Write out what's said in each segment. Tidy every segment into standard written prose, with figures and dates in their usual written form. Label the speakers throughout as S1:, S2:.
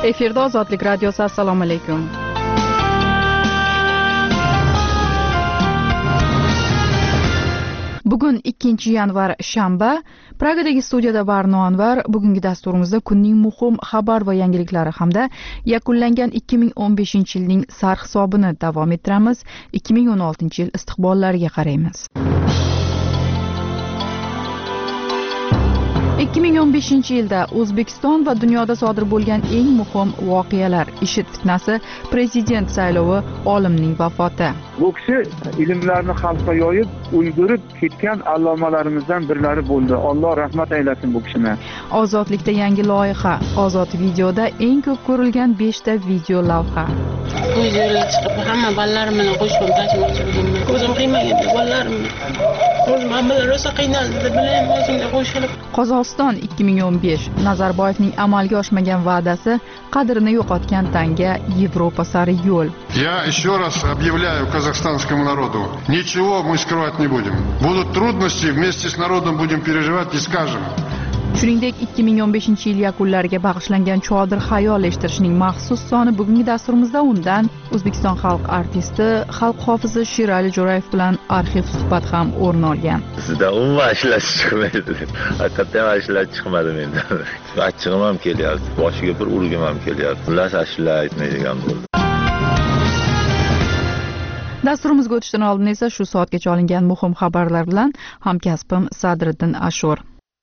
S1: Efirda Ozodlik radiosi. Assalomu alaykum. Bugun 2 yanvar shanba. Pragadagi studiyada Barno Anvar. Bugungi dasturimizda kunning muhim xabar va yangiliklari hamda yakunlangan 2015-yilning sarhisobini davom ettiramiz. 2016-yil istiqbollariga qaraymiz. 2015-yilda O'zbekiston va dunyoda sodir bo'lgan eng muhim voqealar: IShID fitnasi, prezident saylovi, olimning vafoti.
S2: Bu kishi ilmlarni xalqqa yoyib, ulgurib ketgan allomalarimizdan birlari bo'ldi. Alloh rahmat aylasin bu kishini.
S1: Ozodlikda yangi loyiha. Ozod videoda eng ko'p ko'rilgan 5 ta video lavha.
S3: O'zimga chiqib hamma bolalarim bilan qo'shib tashmoqchi bo'lganman. O'zim qiymaganda bolalarimni. O'zim hammalar rosa qiynaldi deb bilaman, o'zimga qo'shilib.
S1: Qozog'iston 2015. Nazarboyevning amalga oshmagan va'dasi, qadrini yo'qotgan tanga, Yevropa sari yo'l.
S4: Я еще раз объявляю казахстанскому народу: ничего мы скрывать не будем. Будут трудности, вместе с народом будем переживать и скажем.
S1: Shuningdek, 2015-yil yakunlariga bag'ishlangan Chodir xayol eshittirishning maxsus soni bugungi dasturimizda. Undan O'zbekiston xalq artisti, xalq hofizi Sherali Jo'rayev bilan arxiv suhbat ham o'rin olgan.
S5: Sizda umuman ishlash chiqmaydi. Haqiqatan ishlash chiqmadi menda. Achchig'im ham kelyapti. Boshiga bir urgim ham kelyapti. Xullas ashula aytmaydigan bo'ldi.
S1: Dasturimizga o'tishdan oldin esa shu soatgacha olingan muhim xabarlar bilan hamkasbim Sadriddin Ashur.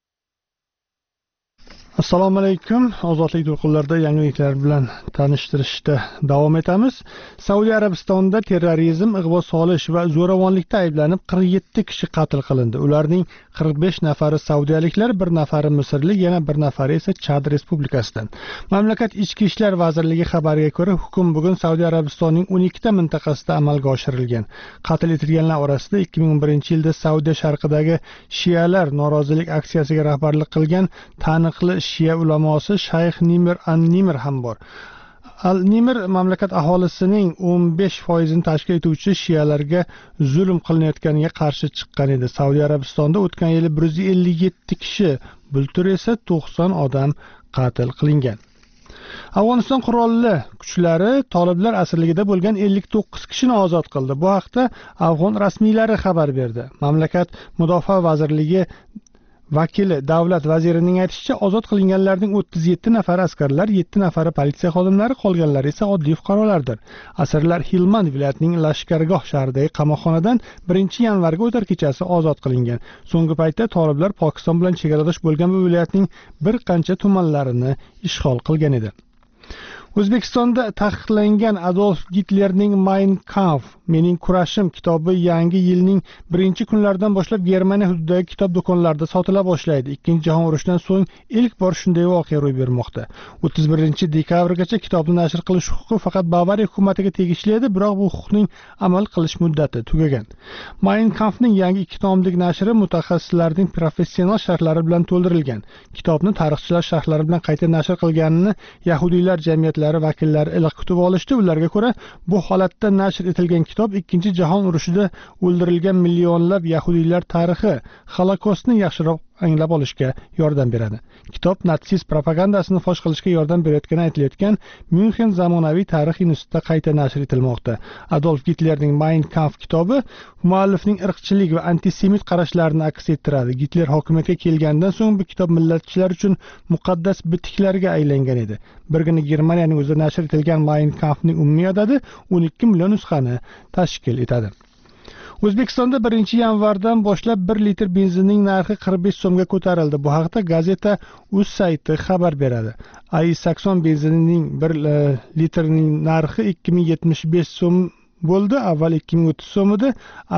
S6: Assalomu alaykum. Ozodlik to'lqinlarida yangiliklar bilan tanishtirishda davom etamiz. Saudiya Arabistonida terrorizm, ig'vo solish va zo'ravonlikda ayblanib 47 kishi qatl qilindi. Ularning 45 nafari saudiyaliklar, 1 nafari misrlik, yana 1 nafari esa Chad Respublikasidan. Mamlakat Ichki ishlar vazirligi xabariga ko'ra, hukm bugun Saudiya Arabistonining 12 ta mintaqasida amalga oshirilgan. Qatl etilganlar orasida 2011-yilda Saudiya sharqidagi shialar norozilik aksiyasiga rahbarlik qilgan taniqli Shia ulamosi Shayx Nimir an-Nimir ham bor. Al-Nimir mamlakat aholisining 15% tashkil etuvchi shialarga zulm qilinayotganiga qarshi chiqqan edi. Saudiya Arabistonda o'tgan yili 157 kishi, bultur esa 90 odam qatl qilingan. Afg'oniston qurolli kuchlari toliblar asirligida bo'lgan 59 kishini ozod qildi. Bu haqda afg'on rasmiylari xabar berdi. Mamlakat mudofaa vazirligi vakili davlat vazirining aytishicha, ozod qilinganlarning 37 nafari askarlar, 7 nafari politsiya xodimlari, qolganlari esa oddiy fuqarolardir. Asirlar Hilmand viloyatining Lashkargoh shahridagi qamoqxonadan 1-yanvarga o'tar kechasi ozod qilingan. So'nggi paytda toliblar Pokiston bilan chegaradosh bo'lgan bu viloyatning bir qancha tumanlarini ishg'ol qilgan edi. O'zbekistonda taqiqlangan Adolf Gitlerning Mein Kampf, mening kurashim kitobi yangi yilning 1-kunlaridan boshlab Germaniya hududidagi kitob do'konlarida sotila boshlaydi. Ikkinchi jahon urushidan so'ng ilk bor shunday voqea ro'y bermoqda. 31-dekabrgacha kitobni nashr qilish huquqi faqat Bavariya hukumatiga tegishli edi, biroq bu huquqning amal qilish muddati tugagan. Mein Kampfning yangi 2 tomlik nashri mutaxassislarning professional sharhlari bilan to'ldirilgan. Kitobni tarixchilar sharhlari bilan qayta nashr qilganini yahudiylar jamiyati vakillari iliq kutib olishdi. Ularga ko'ra, bu holatda nashr etilgan kitob Ikkinchi jahon urushida o'ldirilgan millionlab yahudiylar tarixi, Holokostni yaxshiroq anglab olishga yordam beradi. Kitob natsist propagandasini fosh qilishga yordam berayotgani aytilayotgan München zamonaviy tarix institutida qayta nashr etilmoqda. Adolf Gitlerning Mein Kampf kitobi muallifning irqchilik va antisemit qarashlarini aks ettiradi. Gitler hokimiyatga kelgandan so'ng bu kitob millatchilar uchun muqaddas bitiklarga aylangan edi. Birgina Germaniyaning o'zida nashr etilgan Mein Kampfning umumiy adadi 12 million nusxani tashkil etadi. O'zbekistonda 1-yanvardan boshlab 1 litr benzinning narxi 45 so'mga ko'tarildi. Bu haqda gazeta.uz sayti xabar beradi. AI80 benzinining 1 litrining narxi 2075 so'm bo'ldi. Avval 2030 so'm edi.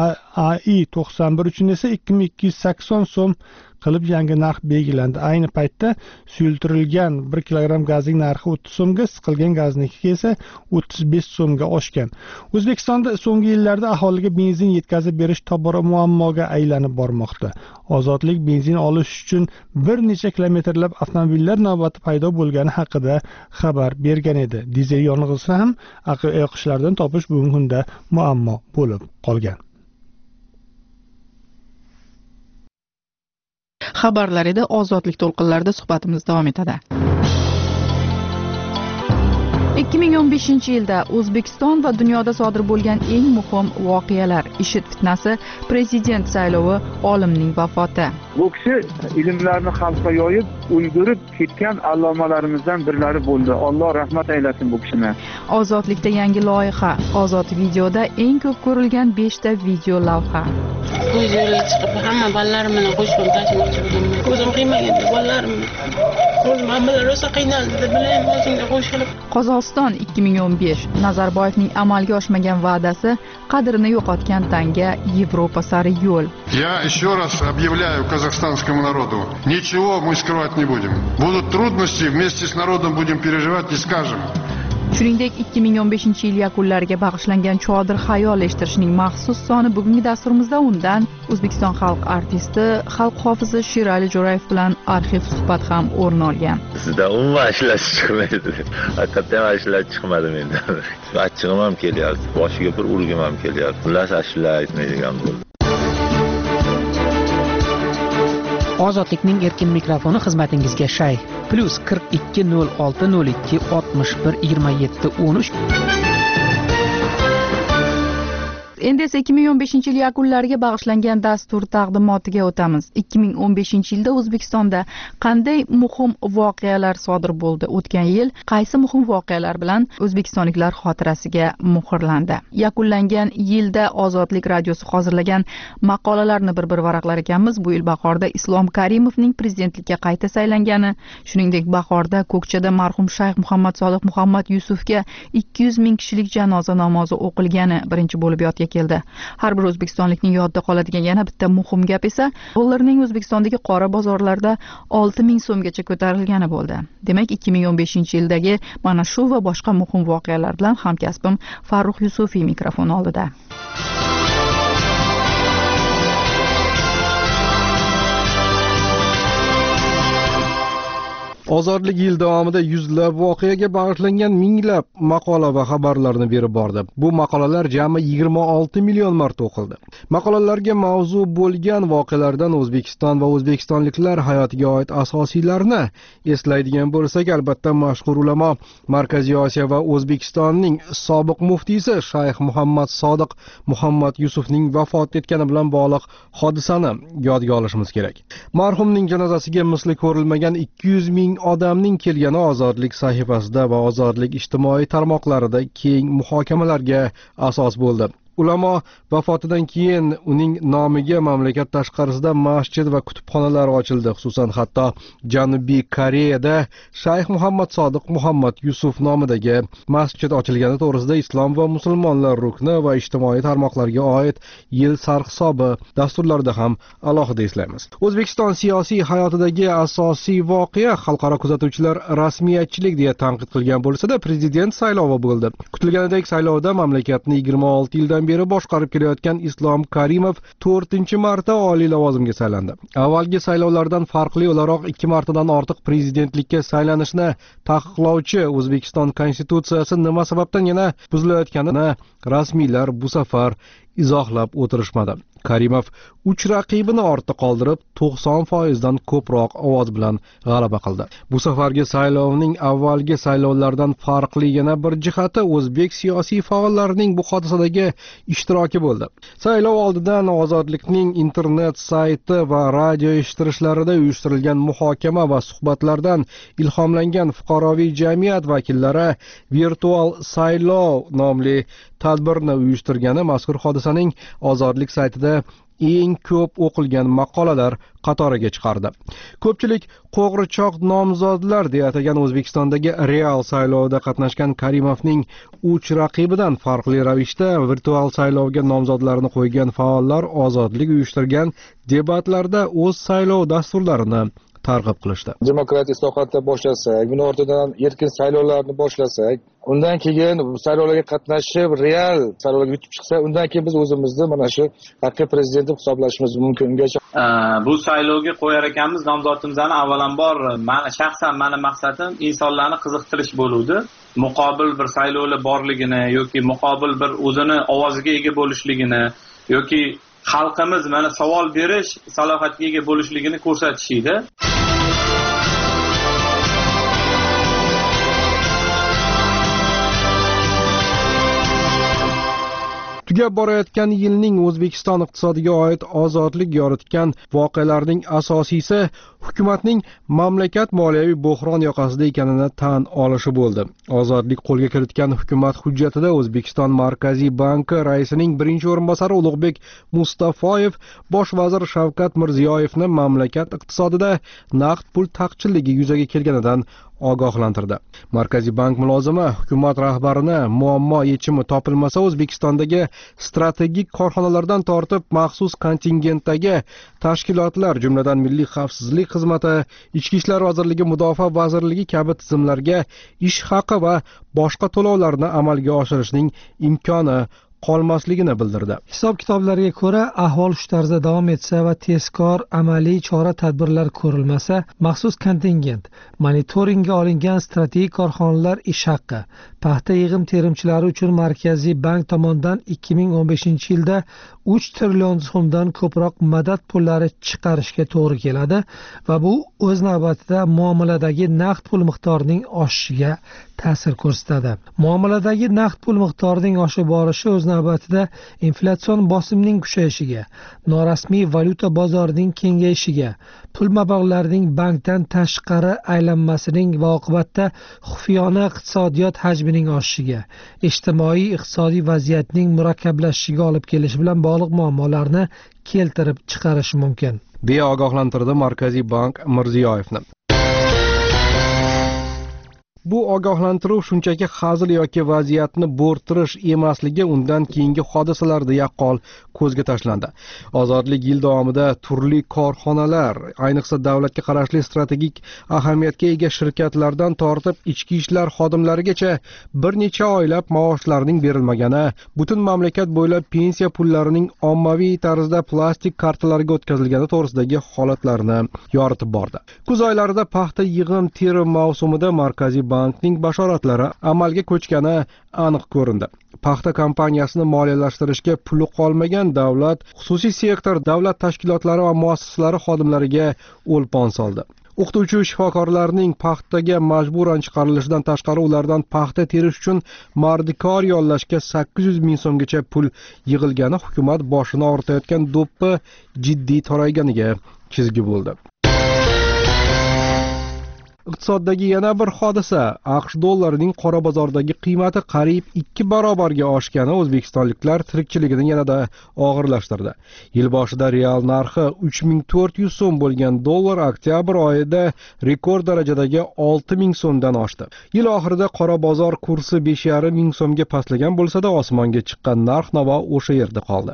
S6: AI91 uchun esa 2280 so'm qilib yangi narx belgilandi. Ayni paytda suyultirilgan 1 kilogramm gazning narxi 30 so'mga, siqilgan gazniki esa 35 so'mga oshgan. O'zbekistonda so'nggi yillarda aholiga benzin yetkazib berish tobora muammoga aylanib bormoqda. Ozodlik benzin olish uchun bir necha kilometrlab avtomobillar navbati paydo bo'lgani haqida xabar bergan edi. Dizel yong'inini ham aql-oqishlardan topish bugungi kunda muammo bo'lib qolgan.
S1: Xabarlar edi. Ozodlik to'lqinlarida suhbatimiz davom etadi. 2015-yilda O'zbekiston va dunyoda sodir bo'lgan eng muhim voqealar: IShID fitnasi, prezident saylovi, olimning vafoti.
S2: Bu kishi ilmlarni xalqqa yoyib ulgurib ketgan allomalarimizdan birlari bo'ldi. Alloh rahmat aylasin bu kishini.
S1: Ozodlikda yangi loyiha. Ozod videoda eng ko'p ko'rilgan 5 ta video lavha.
S3: Ko'z yo'liga chiqib hamma bolalarim bilan qo'shib tashmoqchi bo'lganman. Ko'zim qiymaganda bolalarim o'zim hammalar rosa qiynaldi deb bilaman, o'zimga qo'shilib.
S1: Qozog'iston 2015. Nazarboyevning amalga oshmagan va'dasi, qadrini yo'qotgan tanga, Yevropa sari yo'l.
S4: Я еще раз объявляю казахстанскому народу, ничего мы скрывать не будем. Будут трудности, вместе с народом будем переживать и скажем.
S1: Shuningdek, 2015-yil yakunlariga bag'ishlangan Chodir xayol eshittirishning maxsus soni bugungi dasturimizda undan O'zbekiston xalq artisti, xalq hofizi Sherali Jo'rayev bilan arxiv suhbat ham o'rin olgan.
S5: Sizda umuman ishlatish chiqmaydi. Haqiqatan ishlatish chiqmadi menda. Achchig'im ham kelyapti. Boshiga bir urgim ham kelyapti. Xullas ashula aytmaydigan bo'ldi.
S7: Ozodlikning erkin mikrofoni xizmatingizga shay. +42 06 02 61 27 13.
S1: Endi esa 2015-yil yakunlariga bag'ishlangan dastur taqdimotiga o'tamiz. 2015-yilda O'zbekistonda qanday muhim voqealar sodir bo'ldi? O'tgan yil qaysi muhim voqealar bilan o'zbekistonliklar xotirasiga muhrlandi? Yakunlangan yilda Ozodlik radiosi hozirlagan maqolalarni bir varaqlar ekanmiz. Bu yil bahorda Islom Karimovning prezidentlikka qayta saylangani, shuningdek bahorda Ko'kchada marhum Shayx Muhammad Sodiq Muhammad Yusufga 200 ming kishilik janoza namozi o'qilgani birinchi bo'lib yodga keldi. Har bir o'zbekistonlikning yodida qoladigan yana bitta muhim gap esa dollarning O'zbekistondagi qora bozorlarda 6000 so'mgacha ko'tarilgani bo'ldi. Demak, 2015-yildagi mana shu va boshqa muhim voqealar bilan hamkasbim Farruh Yusufiy mikrofon oldida.
S8: Ozodlik yil davomida yuzlab voqeaga bag'ishlangan minglab maqola va xabarlarni berib bordi. Bu maqolalar jami 26 million marta o'qildi. Maqolalarga mavzu bo'lgan voqealardan O'zbekiston va o'zbekistonliklar hayotiga oid asosiylarni eslaydigan bo'lsak, albatta mashhur ulamo Markaziy Osiyo va O'zbekistonning sobiq muftiysi Shayx Muhammad Sodiq Muhammad Yusufning vafot etgani bilan bog'liq hodisani yodga olishimiz kerak. Marhumning janozasiga misli ko'rilmagan 200 ming odamning kelgani Ozodlik sahifasida va Ozodlik ijtimoiy tarmoqlarida keng muhokamalarga asos bo'ldi. Ulamo vafotidan keyin uning nomiga mamlakat tashqarisida masjid va kutubxonalar ochildi. Xususan, hatto Janubiy Koreyada Shayx Muhammad Sodiq Muhammad Yusuf nomidagi masjid ochilgani to'g'risida Islom va musulmonlar rukni va ijtimoiy tarmoqlarga oid yil sarhisobi dasturlarida ham alohida eslaymiz. O'zbekiston siyosiy hayotidagi asosiy voqea xalqaro kuzatuvchilar rasmiyatchilik deya tanqid qilgan bo'lsa-da, prezident saylovi bo'ldi. Kutilganidek saylovda mamlakatni 26 yildan beri boshqarib kelayotgan Islom Karimov 4-marta oliy lavozimga saylandi. Avvalgi saylovlardan farqli o'laroq 2 martadan ortiq prezidentlikka saylanishni taqiqlovchi O'zbekiston konstitutsiyasi nima sababdan yana buzilayotganini rasmiylar bu safar izohlab o'tirishmadi. Karimov 3 raqibini ortda qoldirib 90% dan ko'proq ovoz bilan g'alaba qildi. Bu safargi saylovning avvalgi saylovlardan farqli yana bir jihati o'zbek siyosiy faollarining bu hodisadagi ishtiroki bo'ldi. Saylov oldidan Ozodlikning internet sayti va radio eshittirishlarida uyushtirilgan muhokama va suhbatlardan ilhomlangan fuqaroviy jamiyat vakillari virtual saylov nomli tadbirni uyushtirgani mazkur hodisaning Ozodlik saytida eng ko'p o'qilgan maqolalar qatoriga chiqardi. Ko'pchilik qo'g'richoq nomzodlar deya atagan O'zbekistondagi real saylovda qatnashgan Karimovning 3 raqibidan farqli ravishda virtual saylovga nomzodlarni qo'ygan faollar Ozodlik uyushtirgan debatlarda o'z saylov dasturlarini targ'ib qilishdi.
S9: Demokratik islohotlar boshlasak, buni ortidan erkin saylovlarni boshlasak, undan keyin saylovlarga qatnashib, real saylovlarga yutib chiqsa, undan keyin biz o'zimizni mana shu haqiqiy prezident deb hisoblashimiz mumkin. Ungacha
S10: bu saylovga qo'yar ekanmiz nomzodimizni avvalambor shaxsan meni maqsadim insonlarni qiziqtirish bo'ldi. Muqobil bir saylovlar borligini yoki muqobil bir o'zini ovoziga ega bo'lishligini yoki xalqimiz mana savol berish salohiyatiga ega bo'lishligini ko'rsatish edi.
S8: Tugab borayotgan yilning O'zbekiston iqtisodiga oid ozodlik yoritgan voqealarning asosiysi hukumatning mamlakat moliyaviy bo'hron yoqasida ekanini tan olishi bo'ldi. Ozodlik qo'lga kiritgan hukumat hujjatida O'zbekiston Markaziy banki raisining birinchi o'rinbosari Ulug'bek Mustafoyev bosh vazir Shavkat Mirziyoyevni mamlakat iqtisodida naqd pul taqchilligi yuzaga kelganidan ogohlantirdi. Markaziy bank mulozimi hukumat rahbarini muammo yechimi topilmasa O'zbekistondagi strategik korxonalardan tortib maxsus kontingentdagi tashkilotlar, jumladan Milliy xavfsizlik xizmati, Ichki ishlar vazirligi, Mudofaa vazirligi kabi tizimlarga ish haqi va boshqa to'lovlarni amalga oshirishning imkoni qolmasligini bildirdi.
S11: Hisob-kitoblarga ko'ra, ahvol shu tarzda davom etsa va tezkor amaliy chora-tadbirlar ko'rilmasa, maxsus kontingent, monitoringga olingan strategik korxonalar ish haqi, paxta yig'im-terimchilari uchun Markaziy bank tomonidan 2015-yilda 3 trillion so'mdan ko'proq madad pullari chiqarishga to'g'ri keladi va bu o'z navbatida muomaladagi naqd pul miqdorining oshishiga ta'sir ko'rsatadi. Muomaladagi naqd pul miqdorining oshib borishi o'z navbatida inflyatsion bosimning kuchayishiga, norasmiy valyuta bozorining kengayishiga, pul mablag'larining bankdan tashqari aylanmasining va oqibatda xufiyona iqtisodiyot hajmining oshishiga, ijtimoiy-iqtisodiy vaziyatning murakkablashishiga olib kelishi bilan bog'liq muammolarni keltirib chiqarishi mumkin,
S8: deya ogohlantirdi Markaziy bank Mirziyoyevni. Bu ogohlantiruv shunchaki hazil yoki vaziyatni bo'rttirish emasligi undan keyingi hodisalarda yaqqol ko'zga tashlandi. Ozodlik yil davomida turli korxonalar, ayniqsa davlatga qarashli strategik ahamiyatga ega shirkatlardan tortib ichki ishlar xodimlarigacha bir necha oylab maoshlarning berilmagani, butun mamlakat bo'ylab pensiya pullarining ommaviy tarzda plastik kartalarga o'tkazilgani to'g'risidagi holatlarni yoritib bordi. Kuz oylarida paxta yig'im-terim mavsumida Markaziy bankning bashoratlari amalga ko'chgani aniq ko'rindi. Paxta kompaniyasini moliyalashtirishga puli qolmagan davlat, xususiy sektor, davlat tashkilotlari va muassasalari xodimlariga o'lpon soldi. O'qituvchi shifokorlarning paxtaga majburan chiqarilishidan tashqari ulardan paxta terish uchun mardikor yollashga 800 ming so'mgacha pul yig'ilgani hukumat boshini og'ritayotgan do'ppi jiddiy torayganiga chizgi bo'ldi. Iqtisoddagi yana bir hodisa, AQSh dollarining qora bozordagi qiymati qariyb 2 barobarga oshgani o'zbekistonliklar tirikchiligini yanada og'irlashtirdi. Yil boshida real narxi 3400 so'm bo'lgan dollar oktyabr oyida rekord darajadagi 6000 so'mdan oshdi. Yil oxirida qora bozor kursi 5,5 ming so'mga pastlagan bo'lsa-da, osmonga chiqqan narx-navo o'sha yerda qoldi.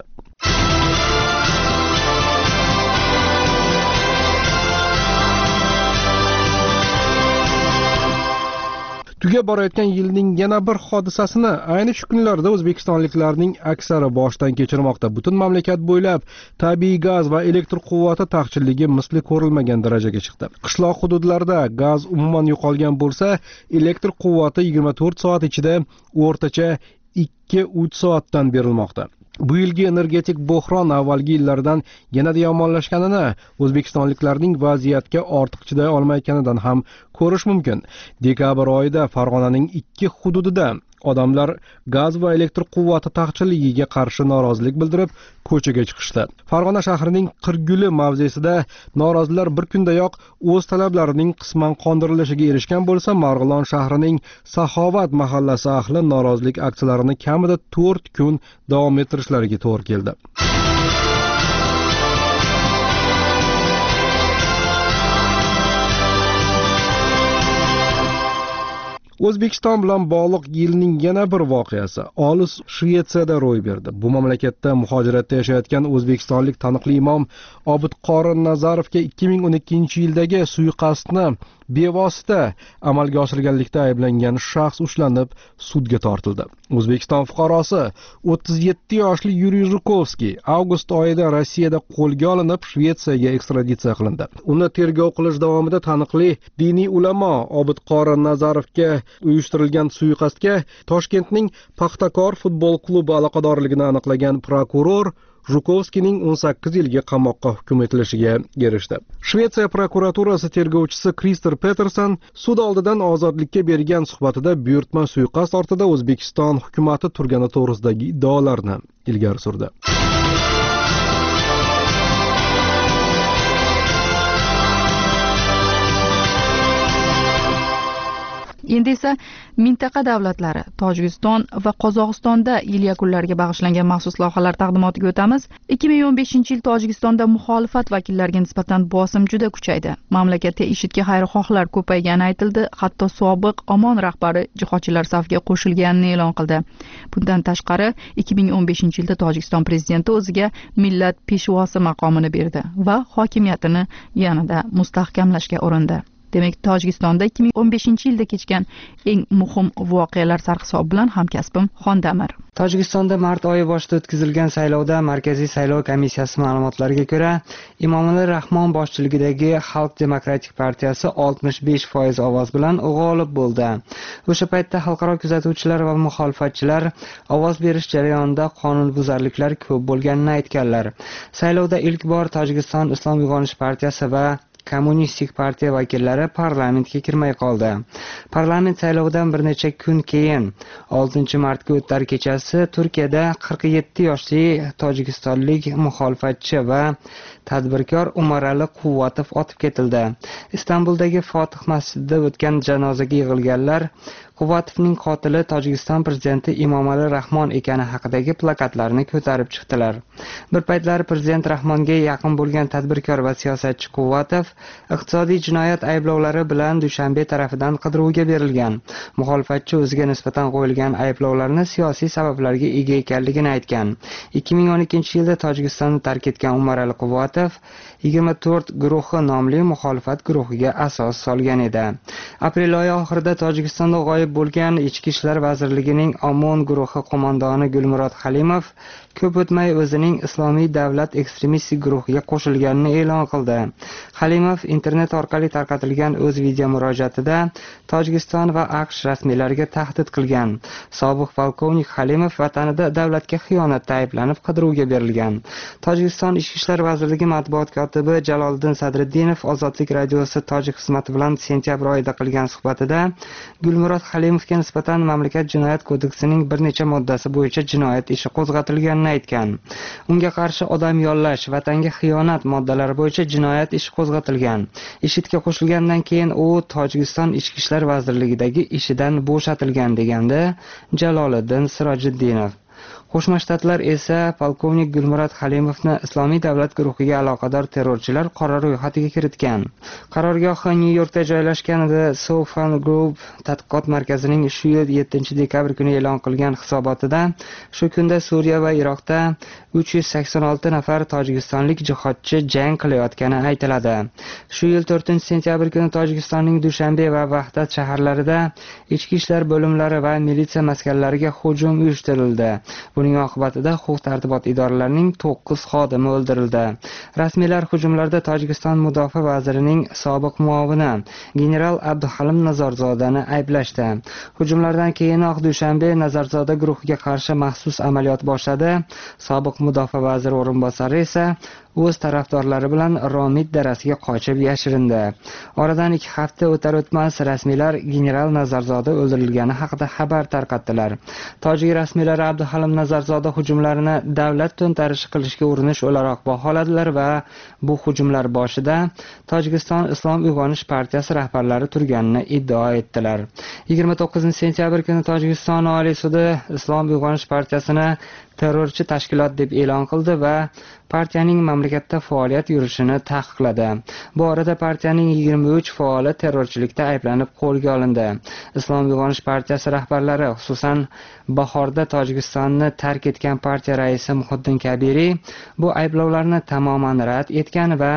S8: Tugab borayotgan yilning yana bir hodisasini ayni shu kunlarda o'zbekistonliklarning aksari boshdan kechirmoqda. Butun mamlakat bo'ylab tabiiy gaz va elektr quvvati taqchilligi misli ko'rilmagan darajaga chiqdi. Qishloq hududlarda gaz umuman yo'qolgan bo'lsa, elektr quvvati 24 soat ichida o'rtacha 2-3 soatdan berilmoqda. Bu yilgi energetik bo'hron avvalgi yillardan yanada yomonlashganini, o'zbekistonliklarning vaziyatga ortiq chiday olmayotganidan ham ko'rish mumkin. Dekabr oyida Farg'onaning 2 hududida odamlar gaz va elektr quvvati taqchilligiga qarshi norozilik bildirib ko'chaga chiqishdi. Farg'ona shahrining Qirguli mavzesida norozilar bir kundayoq o'z talablarining qisman qondirilishiga erishgan bo'lsa, Marg'ilon shahrining Saxovat mahallasi ahli norozilik aksiyalarini kamida 4 kun davom ettirishlariga to'g'ri keldi. O'zbekiston bilan bog'liq yilning yana bir voqeasi olis Shvetsiyada ro'y berdi. Bu mamlakatda muhojiratda yashayotgan o'zbekistonlik taniqli imom Obidqorin Nazarovga 2012-yildagi suiqasdni bevosita amalga oshirganlikda ayblangan shaxs ushlanib sudga tortildi. O'zbekiston fuqarosi 37 yoshli Yuriy Zhukovskiy avgust oyida Rossiyada qo'lga olinib Shvetsiyaga ekstraditsiya qilindi. Uni tergov qilish davomida taniqli diniy ulamo Obidqorin Nazarovga uyushtirilgan suiqasdga Toshkentning Paxtakor futbol klubi aloqadorligini aniqlagan prokuror Zhukovskining 18 yilga qamoqqa hukm etilishiga erishdi. Shvetsiya prokuraturasi tergovchisi Krister Peterson sud oldidan ozodlikka bergan suhbatida buyurtma suiqasd ortida O'zbekiston hukumati turgani to'g'risidagi iddaolarni ilgari surdi.
S1: Endi esa mintaqa davlatlari Tojikiston va Qozog'istonda yil yakunlariga bag'ishlangan maxsus loyihalar taqdimotiga o'tamiz. 2015-yil Tojikistonda muxolifat vakillariga nisbatan bosim juda kuchaydi. Mamlakatda IShIDga xayrixohlar ko'paygani aytildi, hatto sobiq Omon rahbari jihodchilar safiga qo'shilganini e'lon qildi. Bundan tashqari 2015-yilda Tojikiston prezidenti o'ziga millat peshvosi maqomini berdi va hokimiyatini yanada mustahkamlashga urindi. Demak, Tojikistonda 2015-yilda kechgan eng muhim voqealar sarhisobi bilan hamkasbim Xondamir.
S12: Tojikistonda mart oyi boshida o'tkazilgan saylovda Markaziy saylov komissiyasi ma'lumotlariga ko'ra, Emomali Rahmon boshchiligidagi Xalq demokratik partiyasi 65% ovoz bilan g'olib bo'ldi. O'sha paytda xalqaro kuzatuvchilar va muxolifatchilar ovoz berish jarayonida qonunbuzarliklar ko'p bo'lganini aytganlar. Saylovda ilk bor Tojikiston Islom uyg'onish partiyasi va Kommunistik partiya vakillari parlamentga kirmay qoldi. Parlament saylovidan bir necha kun keyin 6-martga o'tar kechasi Turkiyada 47 yoshli tojikistonlik muxolifatchi va tadbirkor Umarali Quvvatov otib ketildi. Istanbuldagi Fotih masjidida o'tgan janozaga yig'ilganlar Quvvatovning qotili Tojikiston prezidenti Emomali Rahmon ekani haqidagi plakatlarni ko'tarib chiqdilar. Bir paytlar prezident Rahmonga yaqin bo'lgan tadbirkor va siyosatchi Quvvatov iqtisodiy jinoyat ayblovlari bilan Dushanbe tarafidan qidiruvga berilgan. Muxolifatchi o'ziga nisbatan qo'yilgan ayblovlarni siyosiy sabablarga ega ekanligini aytgan. 2012-yilda Tojikistonni tark etgan Umarali Quvvatov 24 guruhi nomli muxolifat guruhiga asos solgan edi. Aprel oyi oxirida Tojikistonda g'oyib bo'lgan Ichki ishlar vazirligining Omon guruhi qo'mondoni Gulmurod Halimov ko'p o'tmay o'zining Islomiy davlat ekstremistik guruhiga qo'shilganini e'lon qildi. Halimov internet orqali tarqatilgan o'z video murojaatida Tojikiston va AQSh rasmiylariga tahdid qilgan. Sobiq polkovnik Halimov vatanida davlatga xiyonatda ayblanib qidiruvga berilgan. Tojikiston Ichki ishlar vazirligi matbuot kotibi Jaloliddin Sadriddinov Ozodlik radiosi tojik xizmati bilan sentyabr oyida qilgan suhbatida Gulmurod Halimovga nisbatan mamlakat jinoyat kodeksining bir necha moddasi bo'yicha jinoyat ishi qo'zg'atilganini aytgan. Unga qarshi odam yollash, vatanga xiyonat moddalari bo'yicha jinoyat ishi qo'zg'atilgan. IShIDga qo'shilgandan keyin u Tojikiston Ichki ishlar vazirligidagi ishidan bo'shatilgan degandi Jaloliddin Sirojiddinov. Qo'shma Shtatlar esa polkovnik Gulmurod Halimovni Islomiy davlat guruhiga aloqador terrorchilar qora ro'yxatiga kiritgan. Qarorgohi Nyu-Yorkda joylashgan The Southern Group tadqiqot markazining shu yil 7-dekabr kuni e'lon qilgan hisobotida shu kunda Suriya va Iroqda 386 nafar tojikistonlik jihodchi jang qilayotgani aytiladi. Shu yil 4-sentyabr kuni Tojikistonning Dushanbe va Vahdat shaharlarida ichki ishlar bo'limlari va militsiya maskanlariga hujum uyushtirildi. Buning oqibatida huquq-tartibot idoralarining 9 xodimi o'ldirildi. Rasmiylar hujumlarda Tojikiston mudofaa vazirining sobiq muovini general Abduhalim Nazorzodani ayblashdi. Hujumlardan keyinoq Dushanbe Nazarzoda guruhiga qarshi maxsus amaliyot boshladi. Sobiq mudofaa vaziri o'rinbosari esa o'z tarafdorlari bilan Romid darasiga qochib yashirindi. Oradan 2 hafta o'tar o'tmas rasmiylar general Nazarzoda o'ldirilgani haqida xabar tarqatdilar. Tojik rasmiylari Abduhalim Nazarzoda hujumlarini davlat to'ntarishi qilishga urinish o'laroq baholadilar va bu hujumlar boshida Tojikiston Islom uyg'onish partiyasi rahbarlari turganini iddao etdilar. 29-sentyabr kuni Tojikiston Oliy sudi Islom uyg'onish partiyasini terrorchi tashkilot deb e'lon qildi va partiyaning mamlakatda faoliyat yurishini taqiqladi. Bu orada partiyaning 23 faoli terrorchilikda ayblanib qo'lga olindi. Islom uyg'onish partiyasi rahbarlari, xususan bahorda Tojikistonni tark etgan partiya raisi Muhiddin Kabiri bu ayblovlarni tamoman rad etgan va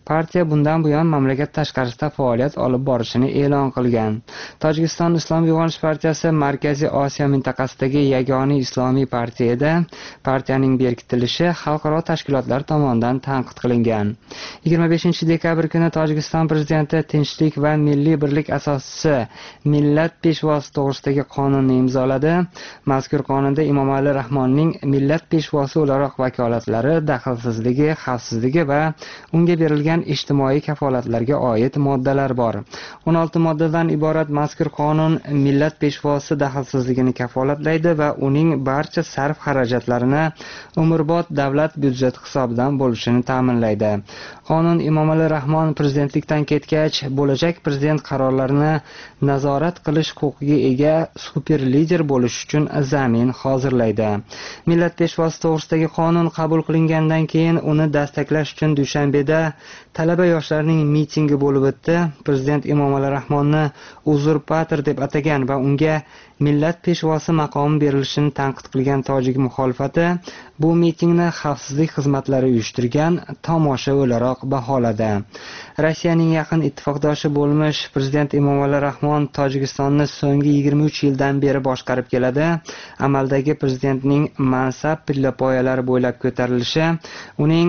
S12: Partiya bundan buyon mamlakat tashqarisida faoliyat olib borishini e'lon qilgan. Tojikiston Islom uyg'onish partiyasi Markaziy Osiyo mintaqasidagi yagona islomiy partiya edi. Partiyaning berkitilishi xalqaro tashkilotlar tomonidan tanqid qilingan. 25-dekabr kuni Tojikiston prezidenti Tinchlik va milliy birlik asoschisi Millat peshvosi to'g'risidagi qonunni imzoladi. Mazkur qonunda Emomali Rahmonning millat peshvosi o'laroq vakolatlari, daxlsizligi, xavfsizligi va unga berilgan ijtimoiy kafolatlarga oid moddalar bor. 16 moddadan iborat mazkur qonun millat peshvosi daxlsizligini kafolatlaydi va uning barcha sarf xarajatlarini umrbod davlat byudjeti hisobidan bo'lishini ta'minlaydi. Qonun Emomali Rahmon prezidentlikdan ketgach, bo'lajak prezident qarorlarini nazorat qilish huquqiga ega super lider bo'lish uchun zamin hozirlaydi. Millat peshvosi to'g'risidagi qonun qabul qilingandan keyin uni dastaklash uchun Dushanbeda talaba yoshlarning mitingi bo'lib o'tdi. Prezident Emomali Rahmonni uzurpator deb atagan va unga millat peshvosi maqomi berilishini tanqid qilgan tojik muxolifati bu mitingni xavfsizlik xizmatlari uyushtirgan tomosha o'laroq baholadi. Rossiyaning yaqin ittifoqdoshi bo'lmish prezident Emomali Rahmon Tojikistonni so'nggi 23 yildan beri boshqarib keladi. Amaldagi prezidentning mansab pillapoyalari bo'ylab ko'tarilishi uning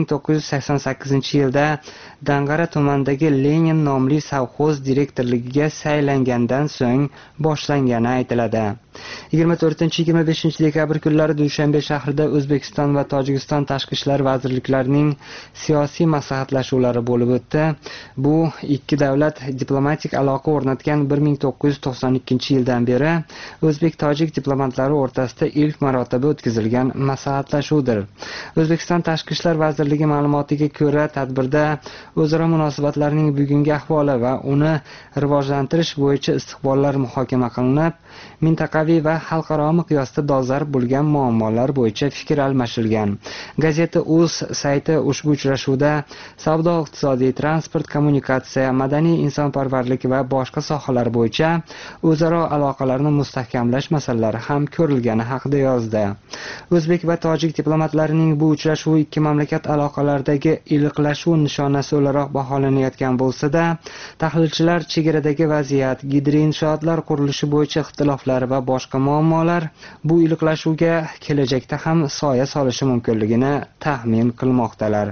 S12: 1988-yilda Dang'ara tumanidagi Lenin nomli savxoz direktorligiga saylangandan so'ng boshlangani aytiladi. 24-25 dekabr kunlari Dushanbe shahrida O'zbekiston va Tojikiston tashqi ishlar vazirliklarining siyosiy maslahatlashuvlari bo'lib o'tdi. Bu ikki davlat diplomatik aloqa o'rnatgan 1992-yildan beri O'zbek-Tojik diplomatlari o'rtasida ilk marotaba o'tkazilgan maslahatlashuvdir. O'zbekiston tashqi ishlar vazirligi ma'lumotiga ko'ra, tadbirda o'zaro munosabatlarning bugungi ahvoli va uni rivojlantirish bo'yicha istiqbollar muhokama qilinib, mintaqaviy va xalqaro miqyosda dolzarb bo'lgan muammolar bo'yicha fikr almashilgan. Gazeta Uz sayti ushbu uchrashuvda savdo, iqtisodiy, transport, kommunikatsiya, madaniy insonparvarlik va boshqa sohalar bo'yicha o'zaro aloqalarni mustahkamlash masalalari ham ko'rilgani haqida yozdi. O'zbek va tojik diplomatlarining bu uchrashuvi ikki mamlakat aloqalaridagi iliqlashuv nishonasi o'laroq baholanayotgan bo'lsa-da, tahlilchilar chegaradagi vaziyat, gidroinshootlar qurilishi bo'yicha ixtiloflar va boshqa muammolar bu iliqlashuvga kelajakda ham soya solishi mumkinligini taxmin qilmoqdalar.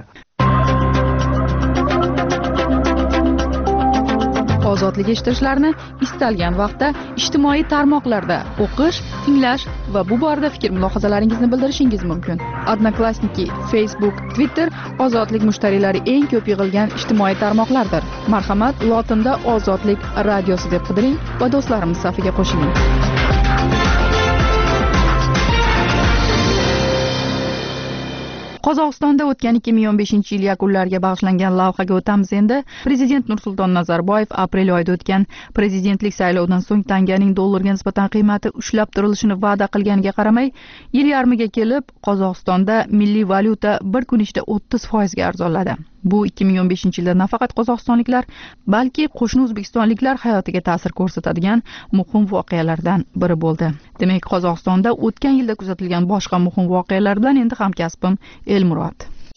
S1: Ozodlik eshitishlarini istalgan vaqtda ijtimoiy tarmoqlarda o'qish, tinglash va bu borada fikr-mulohazalaringizni bildirishingiz mumkin. Odnoklassniki, Facebook, Twitter ozodlik mushtariylari eng ko'p yig'ilgan ijtimoiy tarmoqlardir. Marhamat, lotinda Ozodlik radiosi deb qidiring va do'stlarimiz safiga qo'shiling. Qozog'istonda o'tgan 2015-yil yakunlariga bag'ishlangan lavhaga o'tamiz endi. Prezident Nursulton Nazarboyev aprel oyida o'tgan prezidentlik saylovidan so'ng tanganing dollarga nisbatan qiymati ushlab turilishini va'da qilganiga qaramay, yil yarmiga kelib Qozog'istonda milliy valyuta bir kun ichida 30% ga arzonladi. Bu 2015-yilda nafaqat qozog'istonliklar, balki qo'shni o'zbekistonliklar hayotiga ta'sir ko'rsatadigan muhim voqealardan biri bo'ldi. Demak, Qozog'istonda o'tgan yilda kuzatilgan boshqa muhim voqealar bilan endi hamkasbim Elmurod.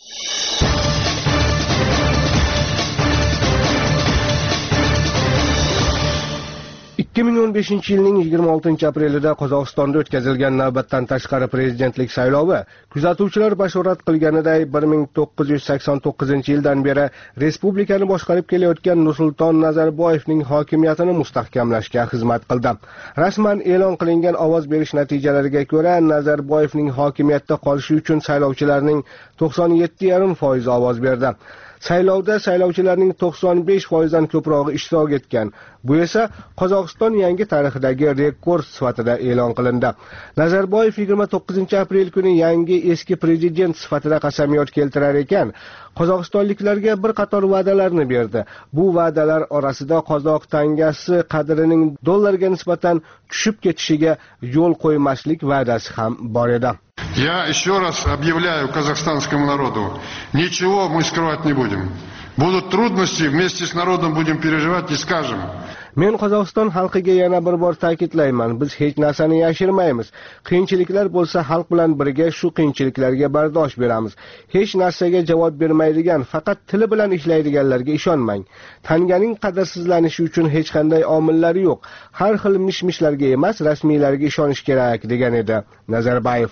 S13: 2015-yilning 26-aprelida Qozog'istonda o'tkazilgan navbatdan tashqari prezidentlik saylovi kuzatuvchilar bashorat qilganiday 1989-yildan beri respublikani boshqarib kelayotgan Nursulton Nazarboyevning hokimiyatini mustahkamlashga xizmat qildi. Rasman e'lon qilingan ovoz berish natijalariga ko'ra, Nazarboyevning hokimiyatda qolishi uchun saylovchilarning 97,5% ovoz berdi. Saylovda saylovchilarning 95% dan ko'prog'i ishtirok etgan. Bu esa Qozog'iston yangi tarixidagi rekord sifatida e'lon qilindi. Nazarboyev 29-aprel kuni yangi eski prezident sifatida qasamyod keltirar ekan, qozog'istonliklarga bir qator va'dalarni berdi. Bu va'dalar orasida qozoq tangasi qadrining dollarga nisbatan tushib ketishiga yo'l qo'ymaslik va'dasi ham bor edi.
S4: Я еще раз объявляю казахстанскому народу, ничего мы скрывать не будем. Будут трудности, вместе с народом будем переживать и скажем.
S13: Men Qozog'iston xalqiga yana bir bor ta'kidlayman, biz hech narsani yashirmaymiz. Qiyinchiliklar bo'lsa, xalq bilan birga shu qiyinchiliklarga bardosh beramiz. Hech narsaga javob bermaydigan, faqat tili bilan ishlaydiganlarga ishonmang. Tanganing qadrsizlanishi uchun hech qanday omillar yo'q. Har xil mish-mishlarga emas, rasmiylarga ishonish kerak, degan edi Nazarboyev.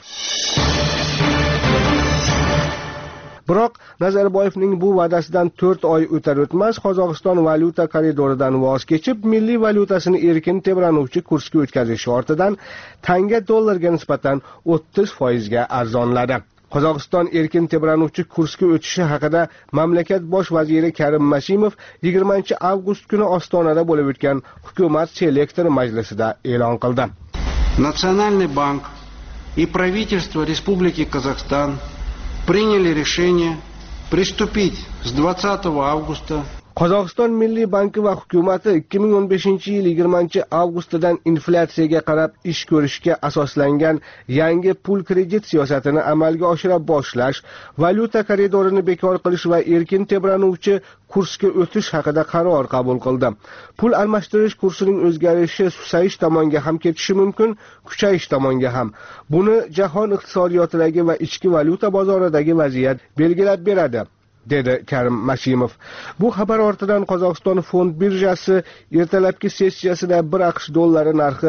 S13: Biroq Nazarboyevning bu va'dasidan 4 oy o'tar o'tmas Qozog'iston valyuta koridoridan voz kechib, milliy valyutasini erkin tebranuvchi kursga o'tkazish ortidan tanga dollarga nisbatan 30% ga arzonladi. Qozog'iston erkin tebranuvchi kursga o'tishi haqida mamlakat bosh vaziri Karim Mashimov 20-avgust kuni Ostonada bo'lib o'tgan hukumat selektor majlisida e'lon qildi.
S14: Национальный банк и правительство Республики Казахстан приняли решение приступить с 20 августа
S13: Qozog'iston Milliy banki va hukumati 2015-yil 20-avgustidan inflyatsiyaga qarab ish ko'rishga asoslangan yangi pul kredit siyosatini amalga oshira boshlash, valyuta koridorini bekor qilish va erkin tebranuvchi kursga o'tish haqida qaror qabul qildi. Pul almashtirish kursining o'zgarishi susayish tomonga ham ketishi mumkin, kuchayish tomonga ham. Buni jahon iqtisodiyotidagi va ichki valyuta bozoridagi vaziyat belgilab beradi, dedi Karim Mashimov. Bu xabar ortidan Qozog'iston fond birjasi ertalabki sessiyasida 1 AQSh dollari narxi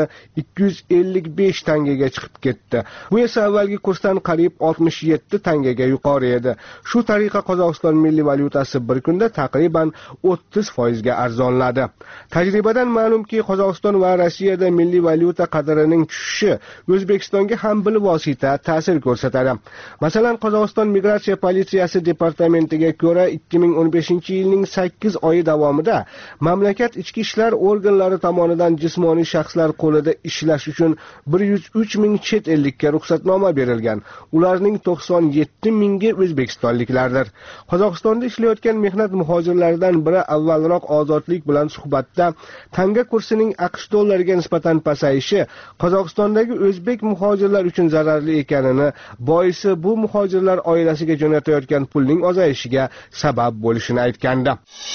S13: 255 tangaga chiqib ketdi. Bu esa avvalgi kursdan qariyb 67 tangaga yuqori edi. Shu tariqa Qozog'iston milliy valyutasi bir kunda taqriban 30% ga arzonladi. Tajribadan ma'lumki, Qozog'iston va Rossiyada milliy valyuta qadrining tushishi O'zbekistonga ham bilvosita ta'sir ko'rsatadi. Masalan, Qozog'iston migratsiya politsiyasi departamentiga ko'ra 2015-yilning 8 oyi davomida mamlakat ichki ishlar organlari tomonidan jismoniy shaxslar qo'lida ishlash uchun 103 ming chet ellikka ruxsatnoma berilgan. Ularning 97 mingi o'zbekistonliklardir. Qozog'istonda ishlayotgan mehnat muhojirlaridan biri avvalroq Ozodlik bilan suhbatda tanga kursining AQSh dollariga nisbatan pasayishi Qozog'istondagi o'zbek muhojirlar uchun zararli ekanini, boisi bu muhojirlar oilasiga jo'natayotgan pulning ozayishiga sabab bo'lishini aytgandi.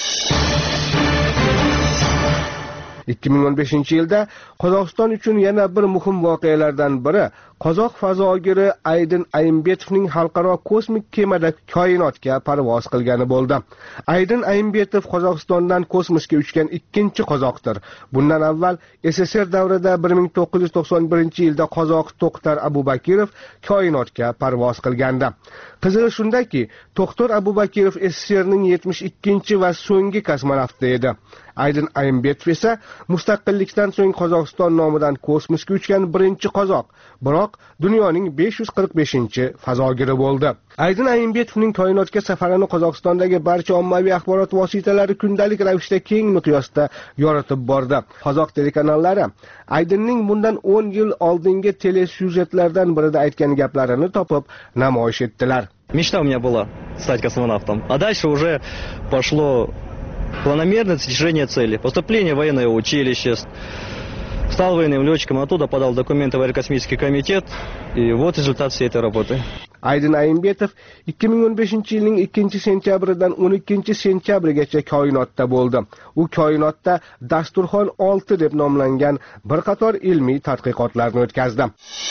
S13: 2015-yilda Qozog'iston uchun yana bir muhim voqealardan biri qozoq fazogiri Aydin Aymbetovning xalqaro kosmik kemada koinotga parvoz qilgani bo'ldi. Aydin Aymbetov Qozog'istondan kosmosga uchgan ikkinchi qozoqdir. Bundan avval SSR davrida 1991-yilda qozoq To'xtar Abubakirov koinotga parvoz qilgandi. Qizig'i shundaki, To'xtar Abubakirov SSRning 72-chi va so'nggi kosmonavti edi. Aydin Aymbetov esa mustaqillikdan so'ng Qozog'iston nomidan kosmosga uchgan birinchi qozoq, biroq dunyoning 545-chi fazogiri bo'ldi. Aydin Aymbetovning koinotga safarini Qozog'istondagi barcha ommaviy axborot vositalari kundalik ravishda keng miqyosda yoritib bordi. Qozoq telekanallari Aydinning bundan 10 yil oldingi telesyujetlardan birida aytgan gaplarini topib namoyish etdilar.
S15: Мечта у меня была стать космонавтом, а дальше уже пошло планомерное достижение цели. Поступление в военное училище, стал военным летчиком, оттуда подал документы в аэрокосмический комитет, и вот результат всей этой работы.
S13: Aydin Aymbetov 2015-yilning 2-sentyabridan 12-sentyabrigacha koinotda bo'ldi. U koinotda Dasturxon 6 deb nomlangan bir qator ilmiy tadqiqotlarni o'tkazdi.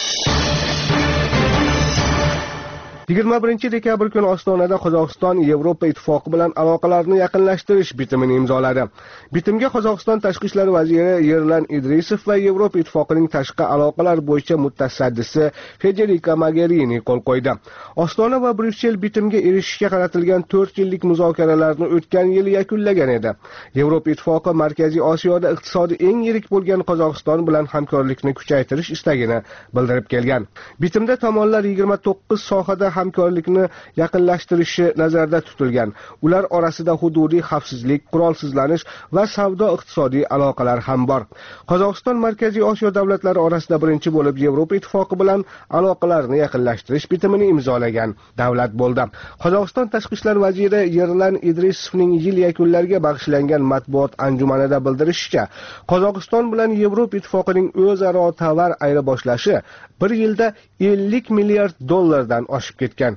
S13: 21 dekabr kuni Ostonada Qozog'iston Yevropa ittifoqi bilan aloqalarni yaqinlashtirish bitimini imzoladi. Bitimga Qozog'iston tashqi ishlar vaziri Yerlan Idrisov va Yevropa ittifoqining tashqi aloqalar bo'yicha mutasaddisi Federica Mogherini qo'l qo'ydi. Ostona va Bryussel bitimga erishishga qaratilgan 4 yillik muzokaralarni o'tgan yil yakunlagan edi. Yevropa ittifoqi Markaziy Osiyoda iqtisodi eng yirik bo'lgan Qozog'iston bilan hamkorlikni kuchaytirish istagini bildirib kelgan. Bitimda tomonlar 29 sohada hamkorlikni yaqinlashtirishi nazarda tutilgan. Ular orasida hududiy xavfsizlik, qurolsizlanish va savdo-iqtisodiy aloqalar ham bor. Qozog'iston Markaziy Osiyo davlatlari orasida birinchi bo'lib Yevropa ittifoqi bilan aloqalarni yaqinlashtirish bitimini imzolagan davlat bo'ldi. Qozog'iston tashqi ishlar vaziri Yerlan Idrisovning yil yakunlariga bag'ishlangan matbuot anjumanida bildirishicha, Qozog'iston bilan Yevropa ittifoqining o'zaro tovar ayirboshlashi bir yilda 50 milliard dollardan oshib ketgan.